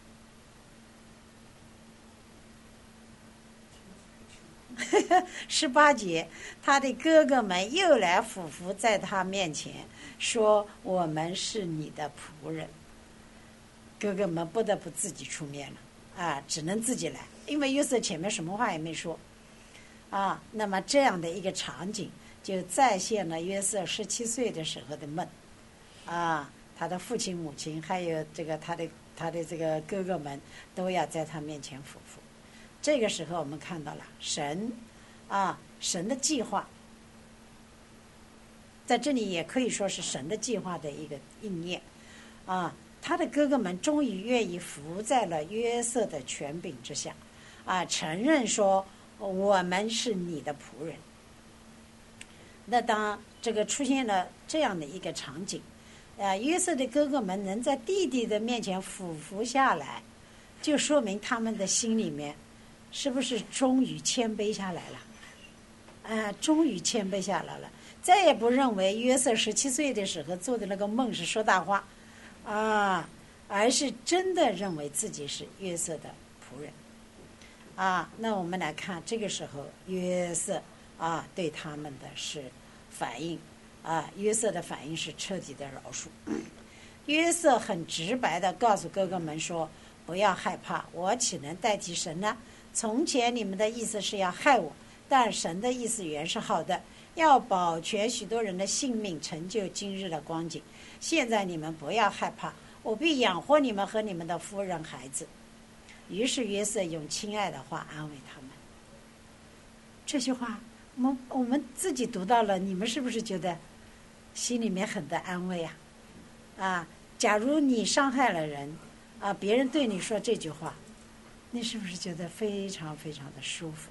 ？18节，他的哥哥们又来俯伏在他面前，说：“我们是你的仆人。”哥哥们不得不自己出面了，只能自己来，因为约瑟前面什么话也没说，那么这样的一个场景就再现了约瑟17岁的时候的梦，他的父亲、母亲还有他的这个哥哥们都要在他面前俯伏。这个时候我们看到了神的计划，在这里也可以说是神的计划的一个应验。他的哥哥们终于愿意服在了约瑟的权柄之下，承认说我们是你的仆人。那当这个出现了这样的一个场景，约瑟的哥哥们能在弟弟的面前俯伏下来，就说明他们的心里面是不是终于谦卑下来了？终于谦卑下来了，再也不认为约瑟17岁的时候做的那个梦是说大话，而是真的认为自己是约瑟的仆人。那我们来看这个时候约瑟对他们的是反应，约瑟的反应是彻底的饶恕。约瑟很直白地告诉哥哥们说：“不要害怕，我岂能代替神呢？从前你们的意思是要害我，但神的意思原是好的，要保全许多人的性命，成就今日的光景。现在你们不要害怕，我必养活你们和你们的夫人孩子。”于是约瑟用亲爱的话安慰他们。这句话我们自己读到了，你们是不是觉得心里面很的安慰假如你伤害了人别人对你说这句话，你是不是觉得非常非常的舒服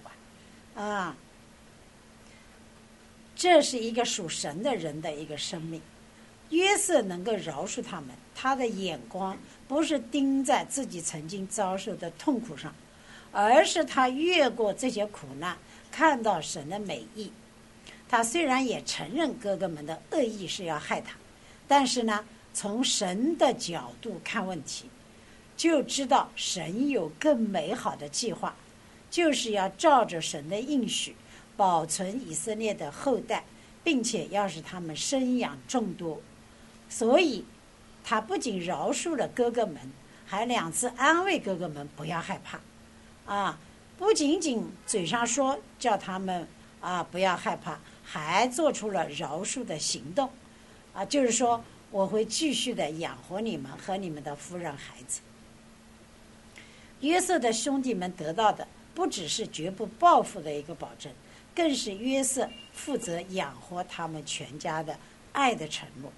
这是一个属神的人的一个生命。约瑟能够饶恕他们，他的眼光不是盯在自己曾经遭受的痛苦上，而是他越过这些苦难，看到神的美意。他虽然也承认哥哥们的恶意是要害他，但是呢，从神的角度看问题，就知道神有更美好的计划，就是要照着神的应许保存以色列的后代，并且要使他们生养众多。所以他不仅饶恕了哥哥们， 还2次安慰哥哥们不要害怕，不仅仅嘴上说叫他们不要害怕，还做出了饶恕的行动，就是说我会继续的养活你们和你们的夫人孩子。约瑟的兄弟们得到的不只是绝不报复的一个保证，更是约瑟负责养活他们全家的爱的承诺。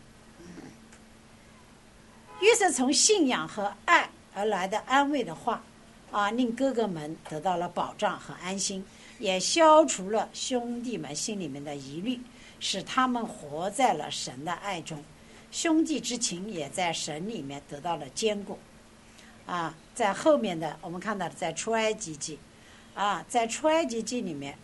约瑟从信仰和爱而来的安慰的话令哥哥们得到了保障和安心，也消除了兄弟们心里面的疑虑，使他们活在了神的爱中，兄弟之情也在神里面得到了坚固。在后面的我们看到在出埃及记在出埃及记里面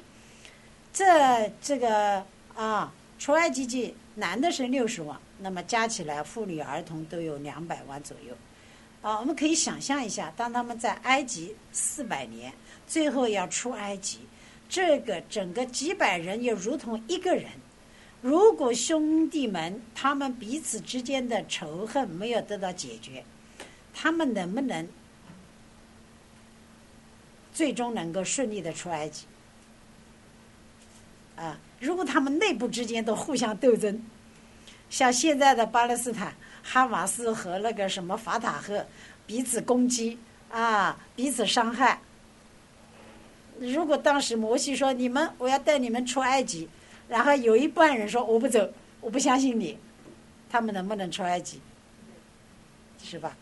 这个出埃及记男的是60万，那么加起来妇女儿童都有200万左右。我们可以想象一下，当他们在埃及400年，最后要出埃及，这个整个几百人也如同一个人。如果兄弟们他们彼此之间的仇恨没有得到解决，他们能不能最终能够顺利的出埃及？如果他们内部之间都互相斗争，像现在的巴勒斯坦哈马斯和那个什么法塔赫彼此攻击彼此伤害，如果当时摩西说我要带你们出埃及，然后有一半人说我不走，我不相信你，他们能不能出埃及？是吧？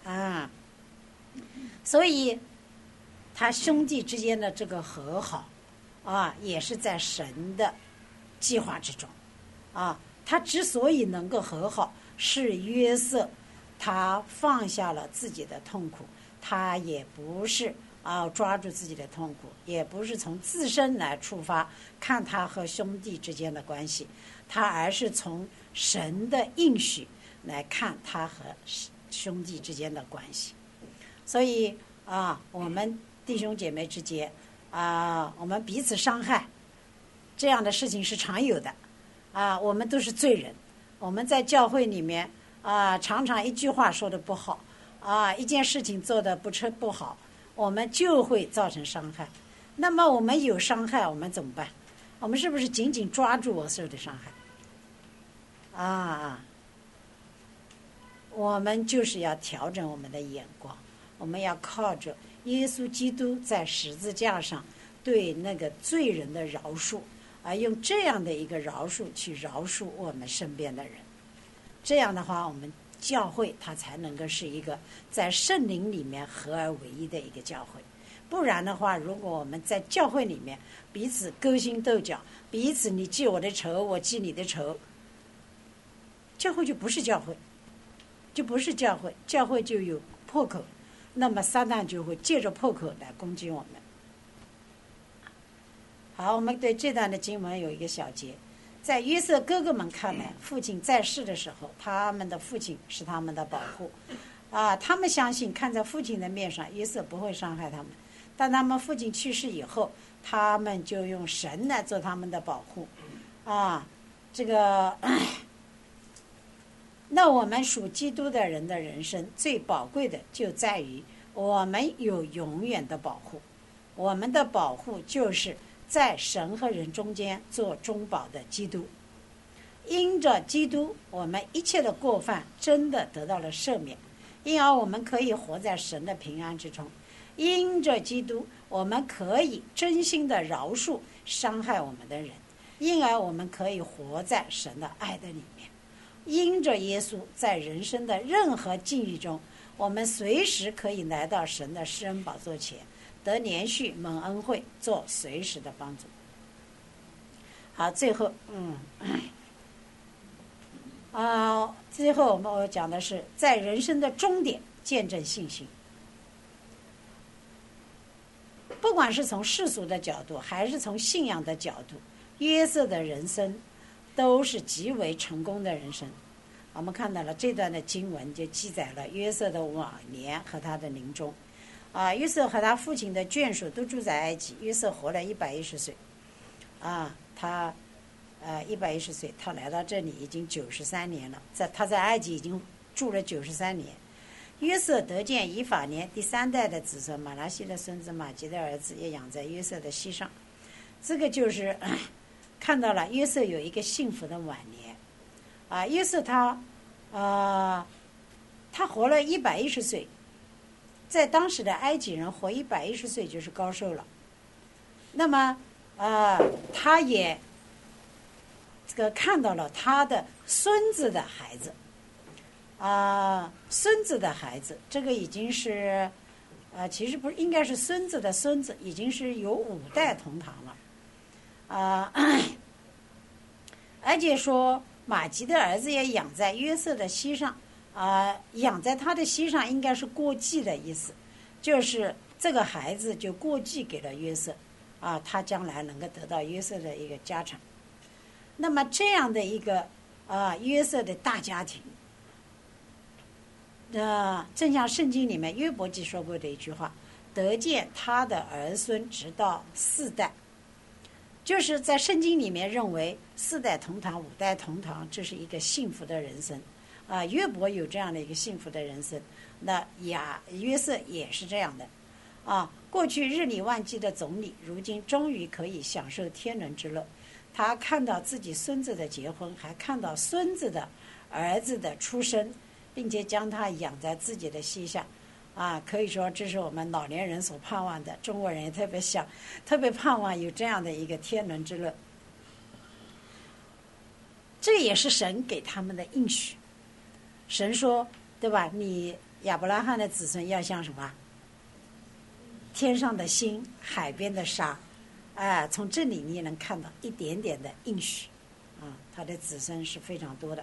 所以他兄弟之间的这个和好也是在神的计划之中他之所以能够和好，是约瑟他放下了自己的痛苦，他也不是抓住自己的痛苦，也不是从自身来出发看他和兄弟之间的关系，他而是从神的应许来看他和兄弟之间的关系。所以我们弟兄姐妹之间我们彼此伤害，这样的事情是常有的我们都是罪人，我们在教会里面常常一句话说的不好一件事情做的不好，我们就会造成伤害。那么我们有伤害，我们怎么办？我们是不是紧紧抓住我受的伤害我们就是要调整我们的眼光，我们要靠着耶稣基督在十字架上对那个罪人的饶恕用这样的一个饶恕去饶恕我们身边的人。这样的话，我们教会它才能够是一个在圣灵里面合而为一的一个教会。不然的话，如果我们在教会里面彼此勾心斗角，彼此你记我的仇，我记你的仇，教会就不是教会，就不是教会，教会就有破口，那么撒旦就会借着破口来攻击我们。好，我们对这段的经文有一个小结。在约瑟哥哥们看来，父亲在世的时候，他们的父亲是他们的保护他们相信看在父亲的面上，约瑟不会伤害他们。但他们父亲去世以后，他们就用神来做他们的保护这个那我们属基督的人的人生最宝贵的就在于我们有永远的保护。我们的保护就是在神和人中间做中保的基督。因着基督，我们一切的过犯真的得到了赦免，因而我们可以活在神的平安之中。因着基督，我们可以真心的饶恕伤害我们的人，因而我们可以活在神的爱的里面。因着耶稣，在人生的任何境遇中，我们随时可以来到神的施恩宝座前，得连续蒙恩惠，做随时的帮助。好，最后最后我们讲的是在人生的终点见证信心。不管是从世俗的角度还是从信仰的角度，约瑟的人生都是极为成功的人生。我们看到了这段的经文就记载了约瑟的晚年和他的临终约瑟和他父亲的眷属都住在埃及，约瑟活了110岁他110岁，他来到这里已经93年了，他在埃及已经住了93年。 约瑟得见以法莲第3代的子孙，马拿西的孙子马吉的儿子也养在约瑟的膝上。这个就是看到了约瑟有一个幸福的晚年啊。约瑟他活了110岁，在当时的埃及人活110岁就是高寿了。那么他也这个看到了他的孙子的孩子孙子的孩子，这个已经是其实不是，应该是孙子的孙子，已经是有5代同堂了而且说马吉的儿子也养在约瑟的膝上养在他的膝上应该是过继的意思，就是这个孩子就过继给了约瑟他将来能够得到约瑟的一个家产。那么这样的一个约瑟的大家庭正像圣经里面约伯记说过的一句话，得见他的儿孙直到4代，就是在圣经里面认为4代同堂5代同堂，这是一个幸福的人生约伯有这样的一个幸福的人生，那约瑟也是这样的过去日理万机的总理，如今终于可以享受天伦之乐。他看到自己孙子的结婚，还看到孙子的儿子的出生，并且将他养在自己的膝下可以说这是我们老年人所盼望的，中国人也特别盼望有这样的一个天伦之乐。这也是神给他们的应许。神说，对吧，你亚伯拉罕的子孙要像什么？天上的星，海边的沙从这里你也能看到一点点的应许他的子孙是非常多的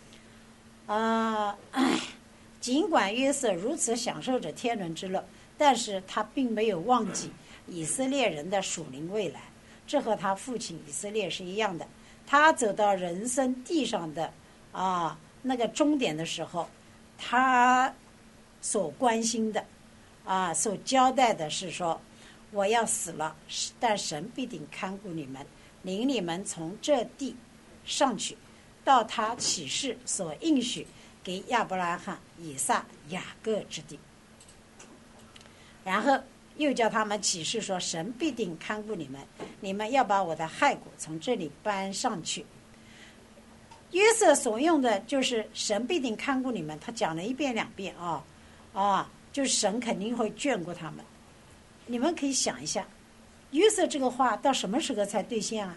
尽管约瑟如此享受着天伦之乐，但是他并没有忘记以色列人的属灵未来。这和他父亲以色列是一样的，他走到人生地上的那个终点的时候，他所关心的所交代的是说，我要死了，但神必定看顾你们，领你们从这地上去，到他启示所应许给亚伯拉罕、以撒、雅各之地。然后又叫他们启示说，神必定看顾你们，你们要把我的骸骨从这里搬上去。约瑟所用的就是神必定看顾你们，他讲了1遍2遍就是神肯定会眷顾他们。你们可以想一下，约瑟这个话到什么时候才兑现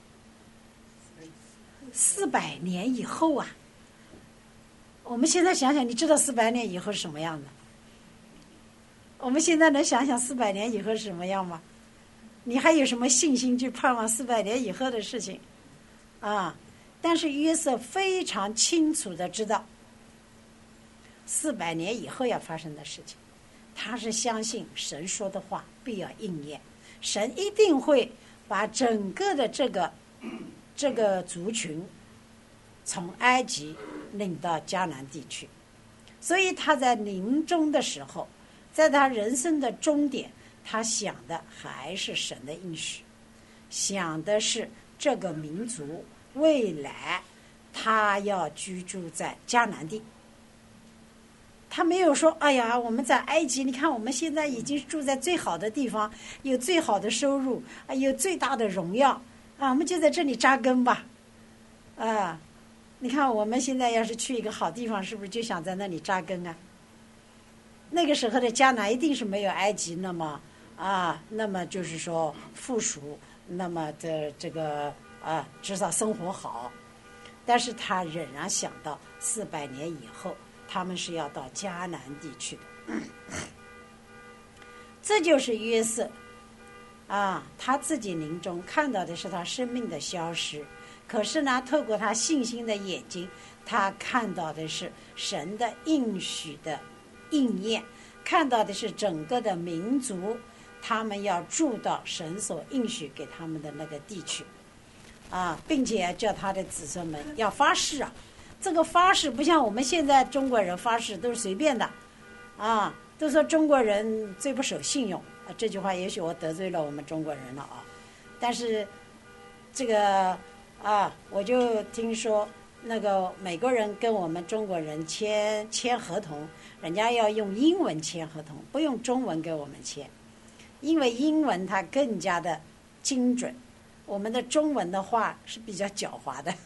400年以后我们现在想想，你知道400年以后是什么样的？我们现在能想想400年以后是什么样吗？你还有什么信心去盼望400年以后的事情但是约瑟非常清楚的知道400年以后要发生的事情，他是相信神说的话必要应验，神一定会把整个的这个族群从埃及领到迦南地区。所以他在临终的时候，在他人生的终点，他想的还是神的应许，想的是这个民族未来他要居住在迦南地。他没有说，哎呀，我们在埃及，你看我们现在已经住在最好的地方，有最好的收入有最大的荣耀我们就在这里扎根吧你看我们现在要是去一个好地方，是不是就想在那里扎根那个时候的迦南一定是没有埃及那么就是说富庶，那么的这个至少生活好。但是他仍然想到400年以后他们是要到迦南地去的这就是约瑟他自己临终看到的是他生命的消失，可是呢，透过他信心的眼睛，他看到的是神的应许的应验，看到的是整个的民族他们要住到神所应许给他们的那个地区并且叫他的子孙们要发誓这个发誓不像我们现在中国人发誓都是随便的都说中国人最不守信用这句话也许我得罪了我们中国人了但是这个我就听说那个美国人跟我们中国人签合同，人家要用英文签合同，不用中文给我们签，因为英文它更加的精准，我们的中文的话是比较狡猾的。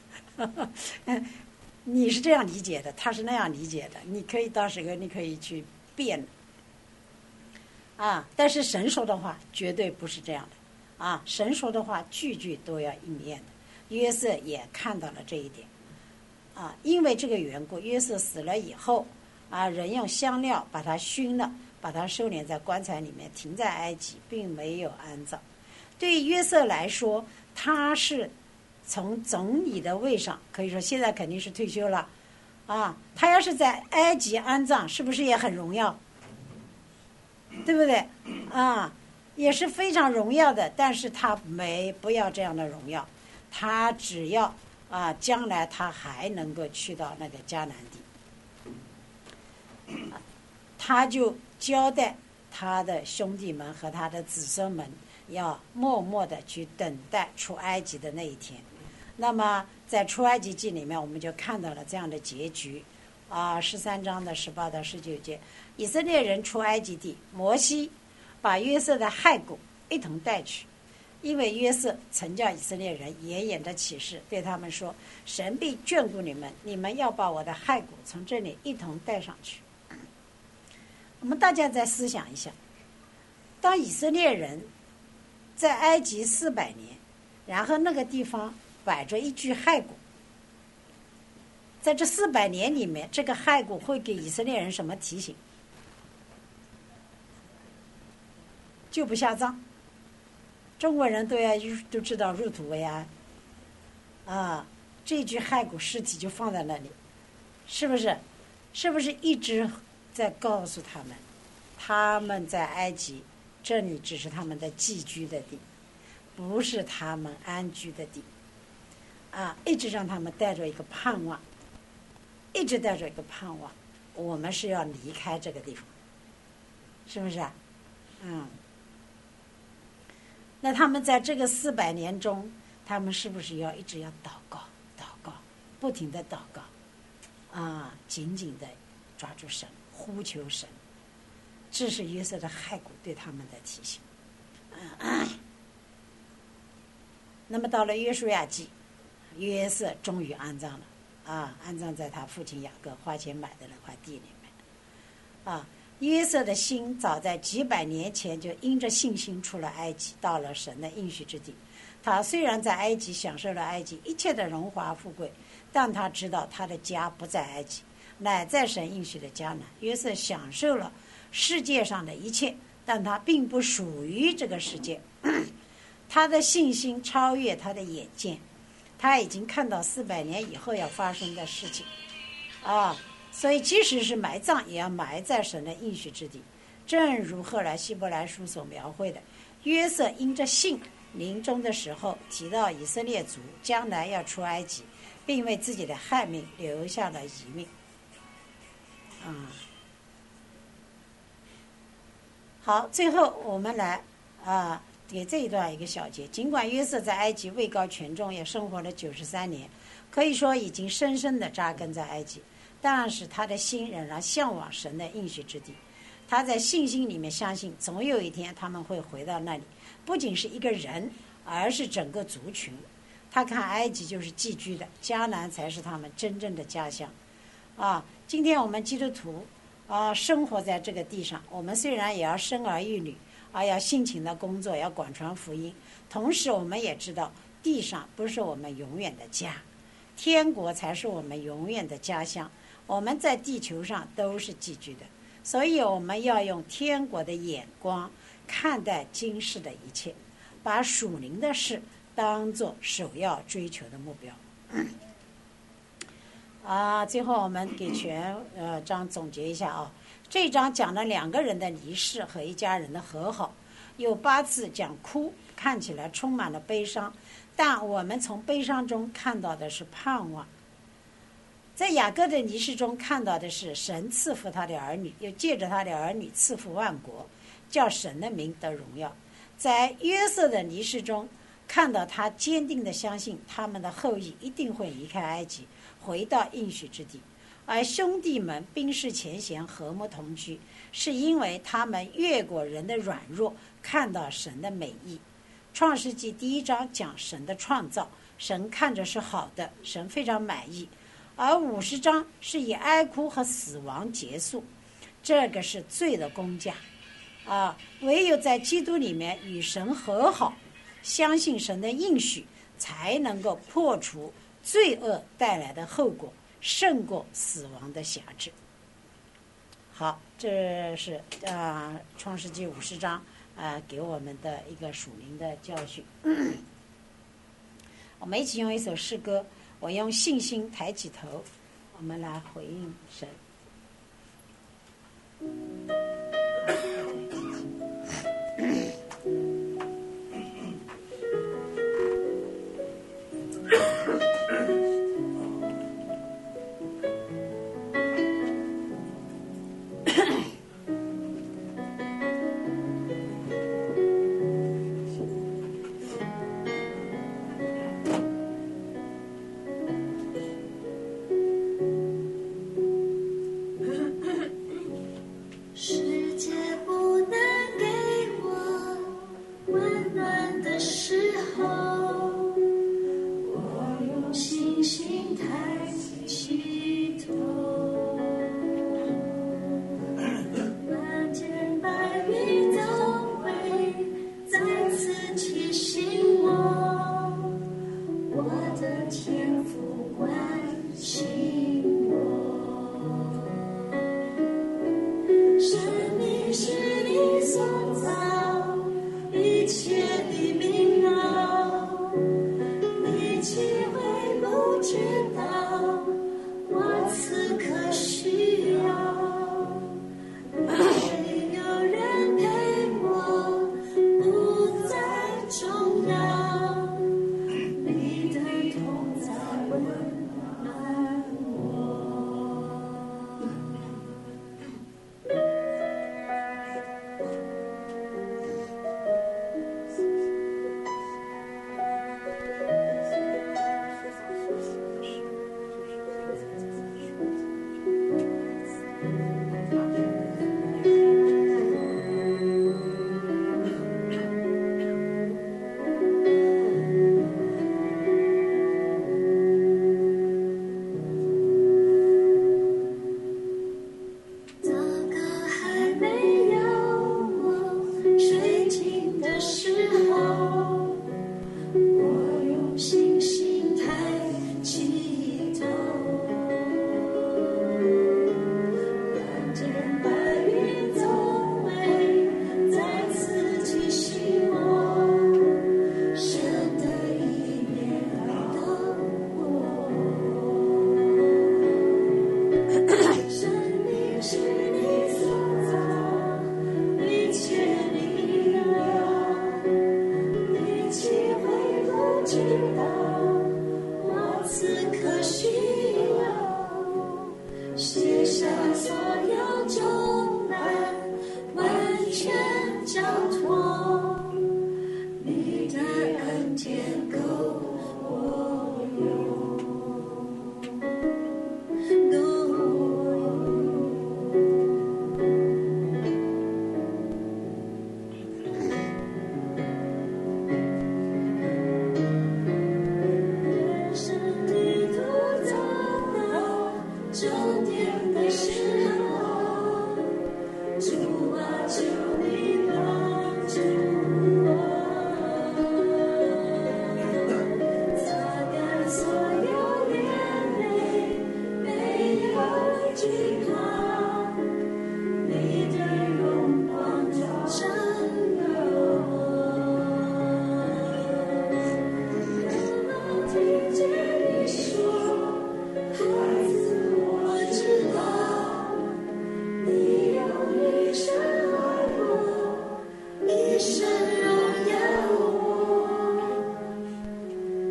你是这样理解的，他是那样理解的，你可以到时候你可以去变啊。但是神说的话绝对不是这样的啊，神说的话句句都要应验的。约瑟也看到了这一点啊，因为这个缘故，约瑟死了以后啊，人用香料把他熏了，把他收敛在棺材里面，停在埃及，并没有安葬。对于约瑟来说，他是从总理的位上，可以说现在肯定是退休了啊。他要是在埃及安葬，是不是也很荣耀？对不对啊？也是非常荣耀的。但是他不要这样的荣耀，他只要啊，将来他还能够去到那个迦南地，他就交代他的兄弟们和他的子孙们，要默默的去等待出埃及的那一天。那么在出埃及记里面，我们就看到了这样的结局啊，13章的18到19节，以色列人出埃及地，摩西把约瑟的骸骨一同带去，因为约瑟曾叫以色列人严严的启示，对他们说，神必眷顾你们，你们要把我的骸骨从这里一同带上去。我们大家再思想一下，当以色列人在埃及400年，然后那个地方摆着一具骸骨，在这400年里面，这个骸骨会给以色列人什么提醒？就不下葬。中国人都知道入土为安啊，这具骸骨尸体就放在那里，是不是？是不是一直在告诉他们，他们在埃及这里只是他们的寄居的地，不是他们安居的地啊，一直让他们带着一个盼望，一直带着一个盼望，我们是要离开这个地方，是不是啊？那他们在这个400年中，他们是不是一直要祷告，不停的祷告啊，紧紧的抓住神，呼求神。这是约瑟的骸骨对他们的提醒。那么到了约书亚记，约瑟终于安葬了啊，安葬在他父亲雅各花钱买的那块地里面啊。约瑟的心早在几百年前就因着信心出了埃及，到了神的应许之地。他虽然在埃及享受了埃及一切的荣华富贵，但他知道他的家不在埃及，乃在神应许的迦南。约瑟享受了世界上的一切，但他并不属于这个世界。他的信心超越他的眼见，他已经看到400年以后要发生的事情啊。所以即使是埋葬，也要埋在神的应许之地。正如后来希伯来书所描绘的，约瑟因着信临终的时候提到以色列族将来要出埃及，并为自己的害命留下了遗命好，最后我们来给这一段一个小结。尽管约瑟在埃及位高权重，也生活了93年，可以说已经深深地扎根在埃及，但是他的心仍然向往神的应许之地。他在信心里面相信，总有一天他们会回到那里，不仅是一个人，而是整个族群。他看埃及就是寄居的，迦南才是他们真正的家乡今天我们基督徒生活在这个地上，我们虽然也要生儿育女要辛勤的工作，要广传福音，同时我们也知道地上不是我们永远的家，天国才是我们永远的家乡。我们在地球上都是寄居的，所以我们要用天国的眼光看待今世的一切，把属灵的事当作首要追求的目标最后我们给全章总结一下这一章讲了2个人的离世和一家人的和好，有8次讲哭，看起来充满了悲伤，但我们从悲伤中看到的是盼望。在雅各的离世中看到的是神赐福他的儿女，又借着他的儿女赐福万国，叫神的名得荣耀。在约瑟的离世中看到他坚定地相信他们的后裔一定会离开埃及，回到应许之地。而兄弟们冰释前嫌，和睦同居，是因为他们越过人的软弱，看到神的美意。创世纪1章讲神的创造，神看着是好的，神非常满意。而50章是以哀哭和死亡结束，这个是罪的工价唯有在基督里面与神和好，相信神的应许，才能够破除罪恶带来的后果，胜过死亡的辖制。好，这是创世纪50章给我们的一个属灵的教训。我们一起用一首诗歌，我用信心抬起头，我们来回应神。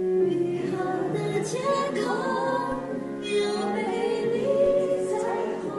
天空有美丽彩虹。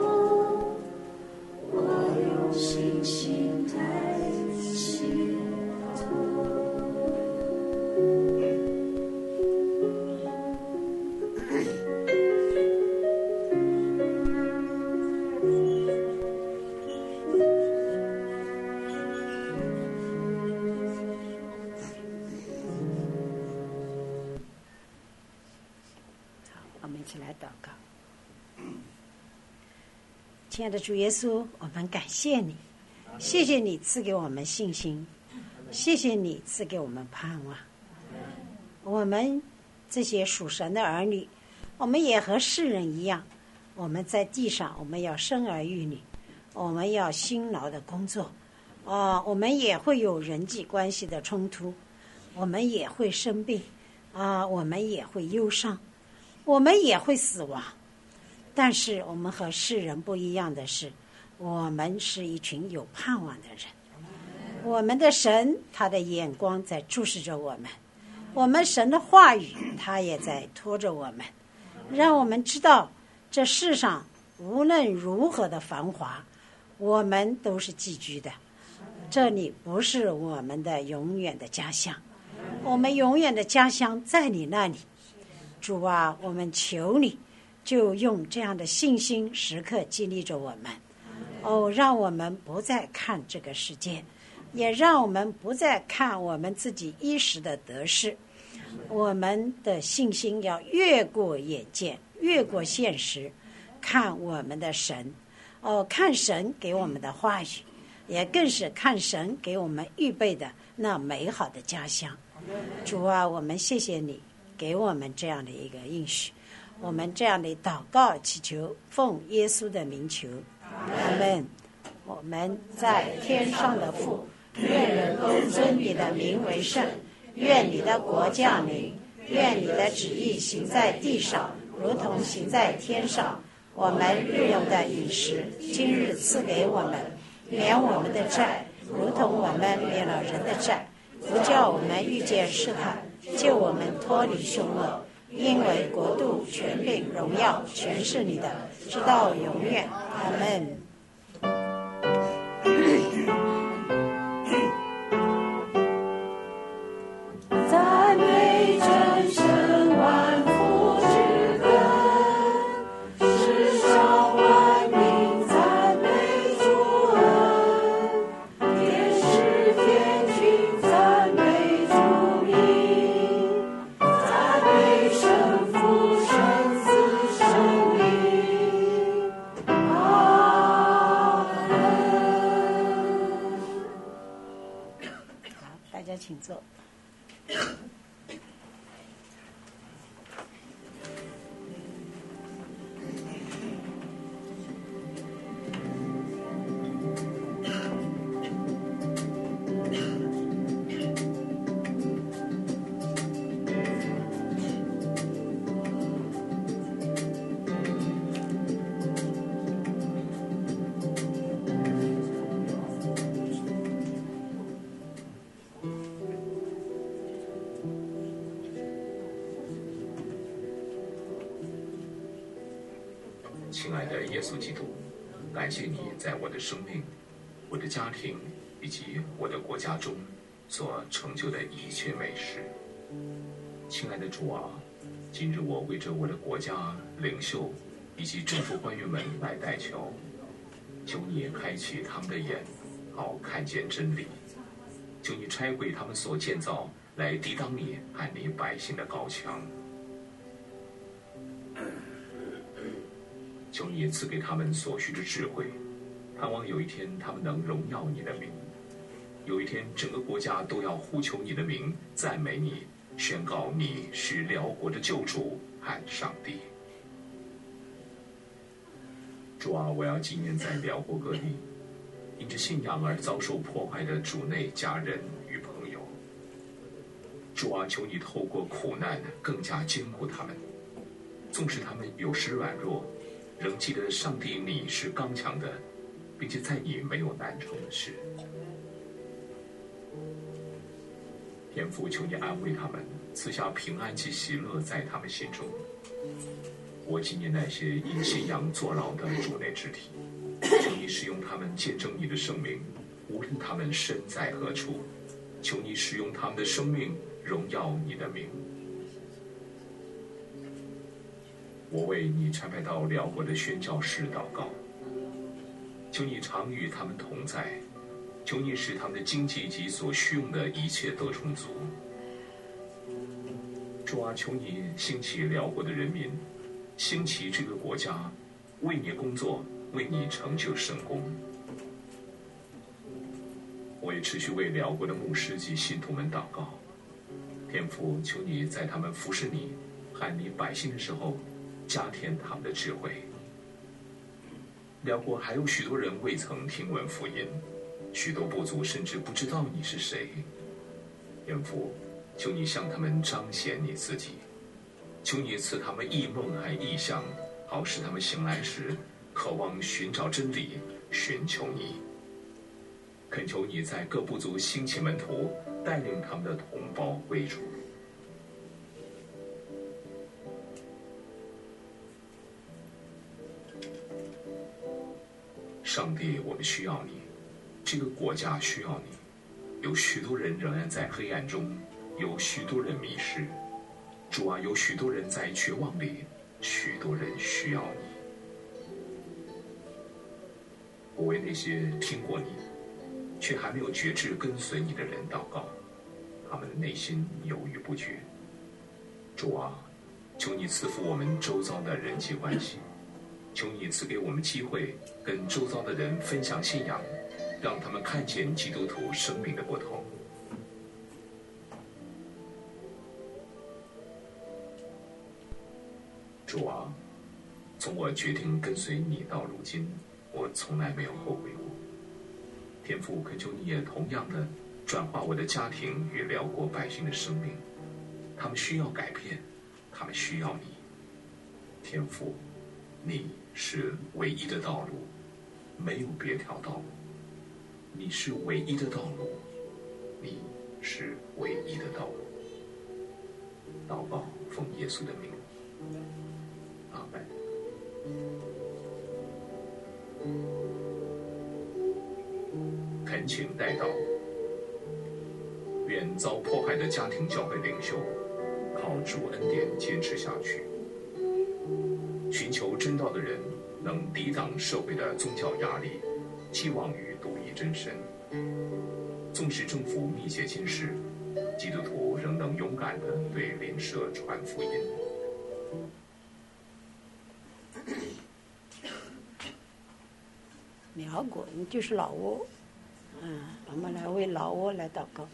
亲爱的主耶稣，我们感谢你，谢谢你赐给我们信心，谢谢你赐给我们盼望。我们这些属神的儿女，我们也和世人一样，我们在地上，我们要生儿育女，我们要辛劳的工作，我们也会有人际关系的冲突，我们也会生病，我们也会忧伤，我们也会死亡。但是我们和世人不一样的是，我们是一群有盼望的人。我们的神，他的眼光在注视着我们，我们神的话语，他也在拖着我们，让我们知道这世上无论如何的繁华，我们都是寄居的，这里不是我们的永远的家乡，我们永远的家乡在你那里。主啊，我们求你就用这样的信心时刻激励着我们，让我们不再看这个世界，也让我们不再看我们自己一时的得失，我们的信心要越过眼见，越过现实，看我们的神，看神给我们的话语，也更是看神给我们预备的那美好的家乡。主啊，我们谢谢你给我们这样的一个应许，我们这样的祷告祈求，奉耶稣的名求，阿们。我们在天上的父，愿人都尊你的名为圣，愿你的国降临，愿你的旨意行在地上，如同行在天上。我们日用的饮食，今日赐给我们，免我们的债，如同我们免了人的债，不叫我们遇见试探，救我们脱离凶恶。因为国度、权柄、荣耀，全是你的，直到永远。阿们。
赞美真神万福之根，世上万民赞美主恩，天使天君赞美主名，赞美神父神子神灵。阿门。
好，大家请坐。
亲爱的耶稣基督，感谢你在我的生命、我的家庭以及我的国家中所成就的一切美事。亲爱的主啊，今日我为着我的国家领袖以及政府官员们来代求，求你开启他们的眼，好看见真理；求你拆毁他们所建造来抵挡你和你百姓的高墙。求你赐给他们所需的智慧，盼望有一天他们能荣耀你的名，有一天整个国家都要呼求你的名，赞美你，宣告你是辽国的救主和上帝。主啊，我要纪念在辽国各地因着信仰而遭受破坏的主内家人与朋友。主啊，求你透过苦难更加坚固他们，纵使他们有时软弱，仍记得上帝你是刚强的，并且在你没有难成的事。天父，求你安慰他们，赐下平安及喜乐在他们心中。我纪念那些因信仰坐牢的主内肢体，求你使用他们见证你的生命，无论他们身在何处，求你使用他们的生命荣耀你的名。我为你差派到辽国的宣教士祷告，求你常与他们同在，求你使他们的经济及所需用的一切都充足。主啊，求你兴起辽国的人民， 兴起这个国家，为你工作，为你成就圣功。我也持续为辽国的牧师及信徒们祷告，天父，求你在他们服侍你和你百姓的时候，加添他们的智慧。辽国还有许多人未曾听闻福音，许多部族甚至不知道你是谁。天父，求你向他们彰显你自己，求你赐他们异梦和异象，好使他们醒来时渴望寻找真理，寻求你。恳求你在各部族兴起门徒，带领他们的同胞归主。上帝，我们需要你，这个国家需要你。有许多人仍然在黑暗中，有许多人迷失。主啊，有许多人在绝望里，许多人需要你。我为那些听过你却还没有决志跟随你的人祷告，他们的内心犹豫不决。主啊，求你赐福我们周遭的人际关系，求你赐给我们机会跟周遭的人分享信仰，让他们看见基督徒生命的不同。主啊，从我决定跟随你到如今，我从来没有后悔过。天父，恳求你也同样的转化我的家庭与辽国百姓的生命，他们需要改变，他们需要你。天父，你是唯一的道路，没有别条道路。你是唯一的道路，你是唯一的道路。祷告，奉耶稣的名，阿门。恳请代祷，愿遭迫害的家庭教会领袖靠主恩典坚持下去，寻求真道的人能抵挡社会的宗教压力，寄望于独一真神。纵使政府密切监视，基督徒仍能勇敢地对邻舍传福音。
辽国就是老挝，我们来为老挝来祷告。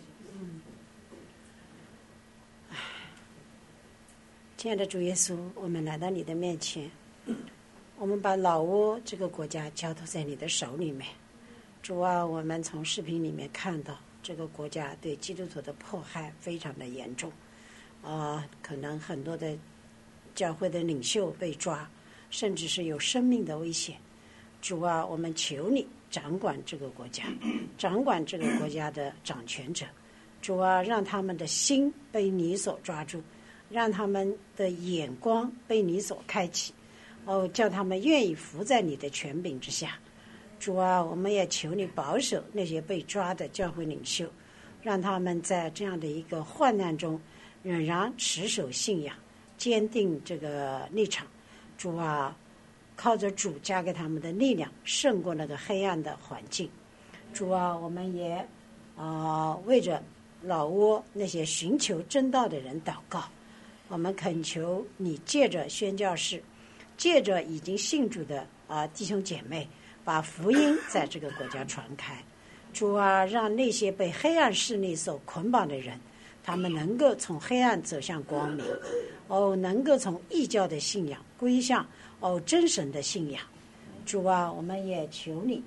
亲爱的主耶稣，我们来到你的面前，我们把老挝这个国家交托在你的手里面。主啊，我们从视频里面看到这个国家对基督徒的迫害非常的严重，可能很多的教会的领袖被抓，甚至是有生命的危险。主啊，我们求你掌管这个国家，掌管这个国家的掌权者。主啊，让他们的心被你所抓住，让他们的眼光被你所开启，叫他们愿意服在你的权柄之下。主啊，我们也求你保守那些被抓的教会领袖，让他们在这样的一个患难中仍然持守信仰，坚定这个立场。主啊，靠着主加给他们的力量，胜过那个黑暗的环境。主啊，我们也为着老挝那些寻求真道的人祷告。我们恳求你借着宣教士，借着已经信主的弟兄姐妹，把福音在这个国家传开。主啊，让那些被黑暗势力所捆绑的人，他们能够从黑暗走向光明，能够从异教的信仰归向真神的信仰。主啊，我们也求你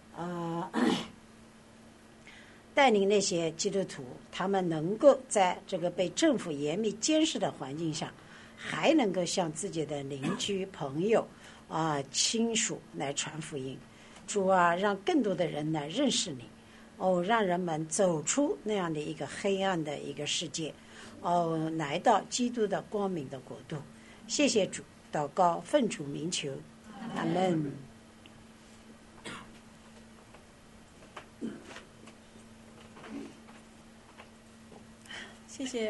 带领那些基督徒，他们能够在这个被政府严密监视的环境下，还能够向自己的邻居朋友亲属来传福音。主啊，让更多的人来认识你，让人们走出那样的一个黑暗的一个世界，来到基督的光明的国度。谢谢主，祷告奉主名求，阿门。
谢谢。